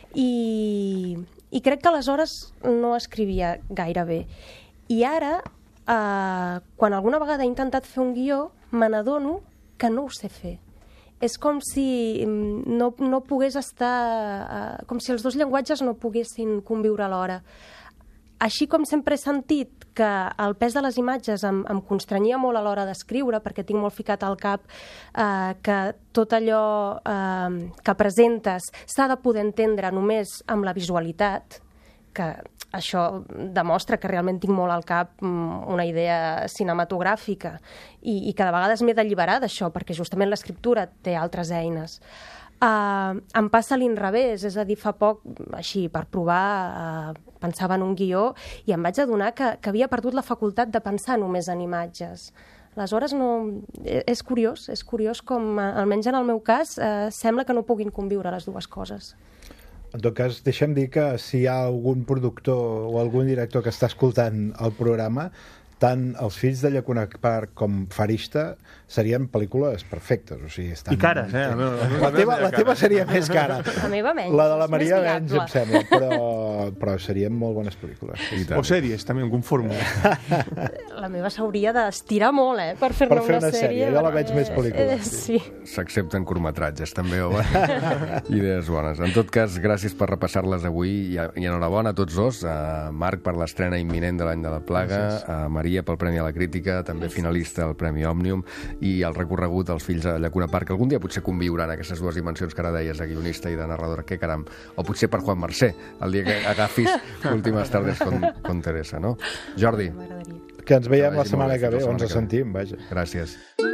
I, I crec que aleshores no escrivia gaire bé. I ara, eh, quan alguna vegada he intentat fer un guió, me n'adono que no ho sé fer. És com si no, no pogués estar... Uh, com si els dos llenguatges no poguessin conviure alhora. Així com sempre he sentit que el pes de les imatges em, em constranyia molt a l'hora d'escriure, perquè tinc molt ficat al cap uh, que tot allò uh, que presentes s'ha de poder entendre només amb la visualitat, que això demostra que realment tinc molt al cap una idea cinematogràfica i, i que de vegades m'he d'alliberar d'això, perquè justament l'escriptura té altres eines. Uh, em passa a l'inrevés, és a dir, fa poc, així, per provar, uh, pensava en un guió i em vaig adonar que, que havia perdut la facultat de pensar només en imatges. Aleshores, no... és curiós, és curiós com, almenys en el meu cas, uh, sembla que no puguin conviure les dues coses. En tot cas, deixa'm dir que si hi ha algun productor o algun director que està escoltant el programa, tant Els fills de Llacuna Park com Farista serien pel·lícules perfectes. O sigui, estan... I cares, eh? La, la, teva, la teva seria més cara. La meva menys. La de la Maria menys, em sembla. Però, però serien molt bones pel·lícules. O sèries, també, algun fórmula. La meva s'hauria d'estirar molt, eh? Per fer-ne per fer una, una sèrie. sèrie. Jo la veig més pel·lícules. Eh, sí. S'accepten curtmetratges, també, home. Idees bones. En tot cas, gràcies per repassar-les avui i, i enhorabona a tots dos. A Marc per l'estrena imminent de l'any de la Plaga, a Maria pel Premi a la Crítica, també finalista al Premi Òmnium, i el recorregut als fills de Llacuna Park. Algun dia potser conviuran aquestes dues dimensions que ara deies, de guionista i de narradora, que caram. O potser per Juan Mercè, el dia que agafis Últimes tardes con, con Teresa, no? Jordi. Que ens veiem la setmana que ve, o ens sentim, vaja. Gràcies.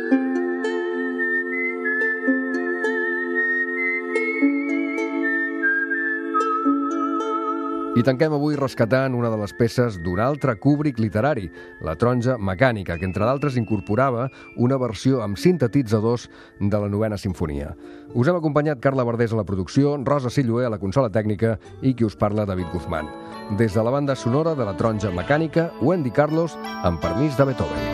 I tanquem avui rescatant una de les peces d'un altre Kubrick literari, La taronja mecànica, que entre d'altres incorporava una versió amb sintetitzadors de la novena sinfonia. Us hem acompanyat Carla Verdés a la producció, Rosa Silloé a la consola tècnica i qui us parla, David Guzmán. Des de la banda sonora de La taronja mecànica, Wendy Carlos, amb permís de Beethoven.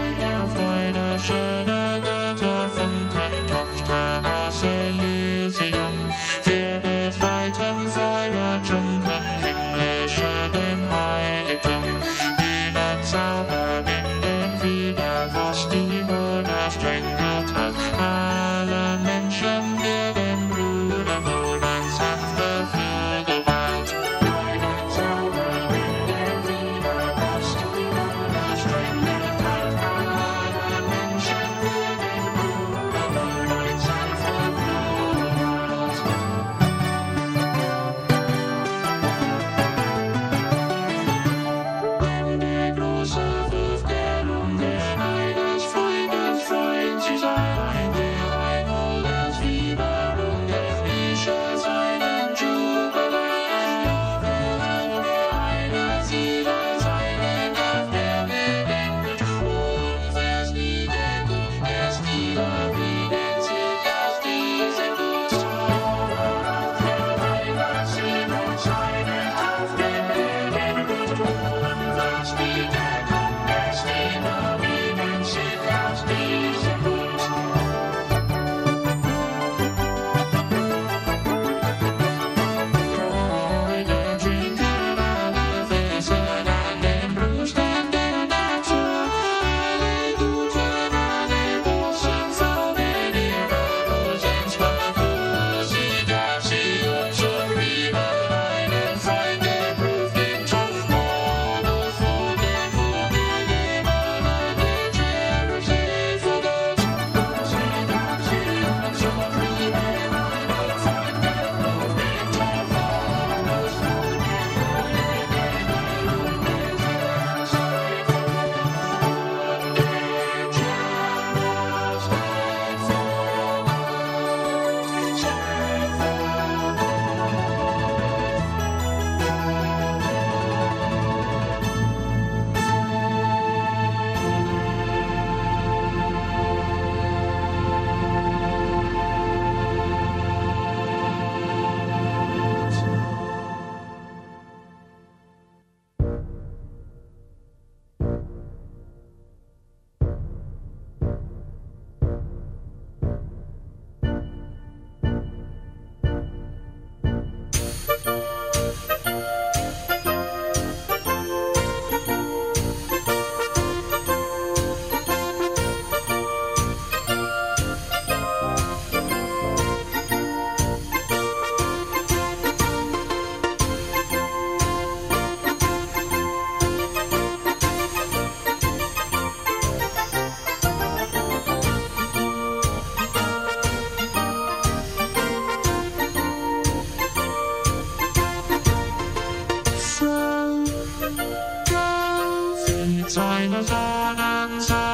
Seine Sonnenseite.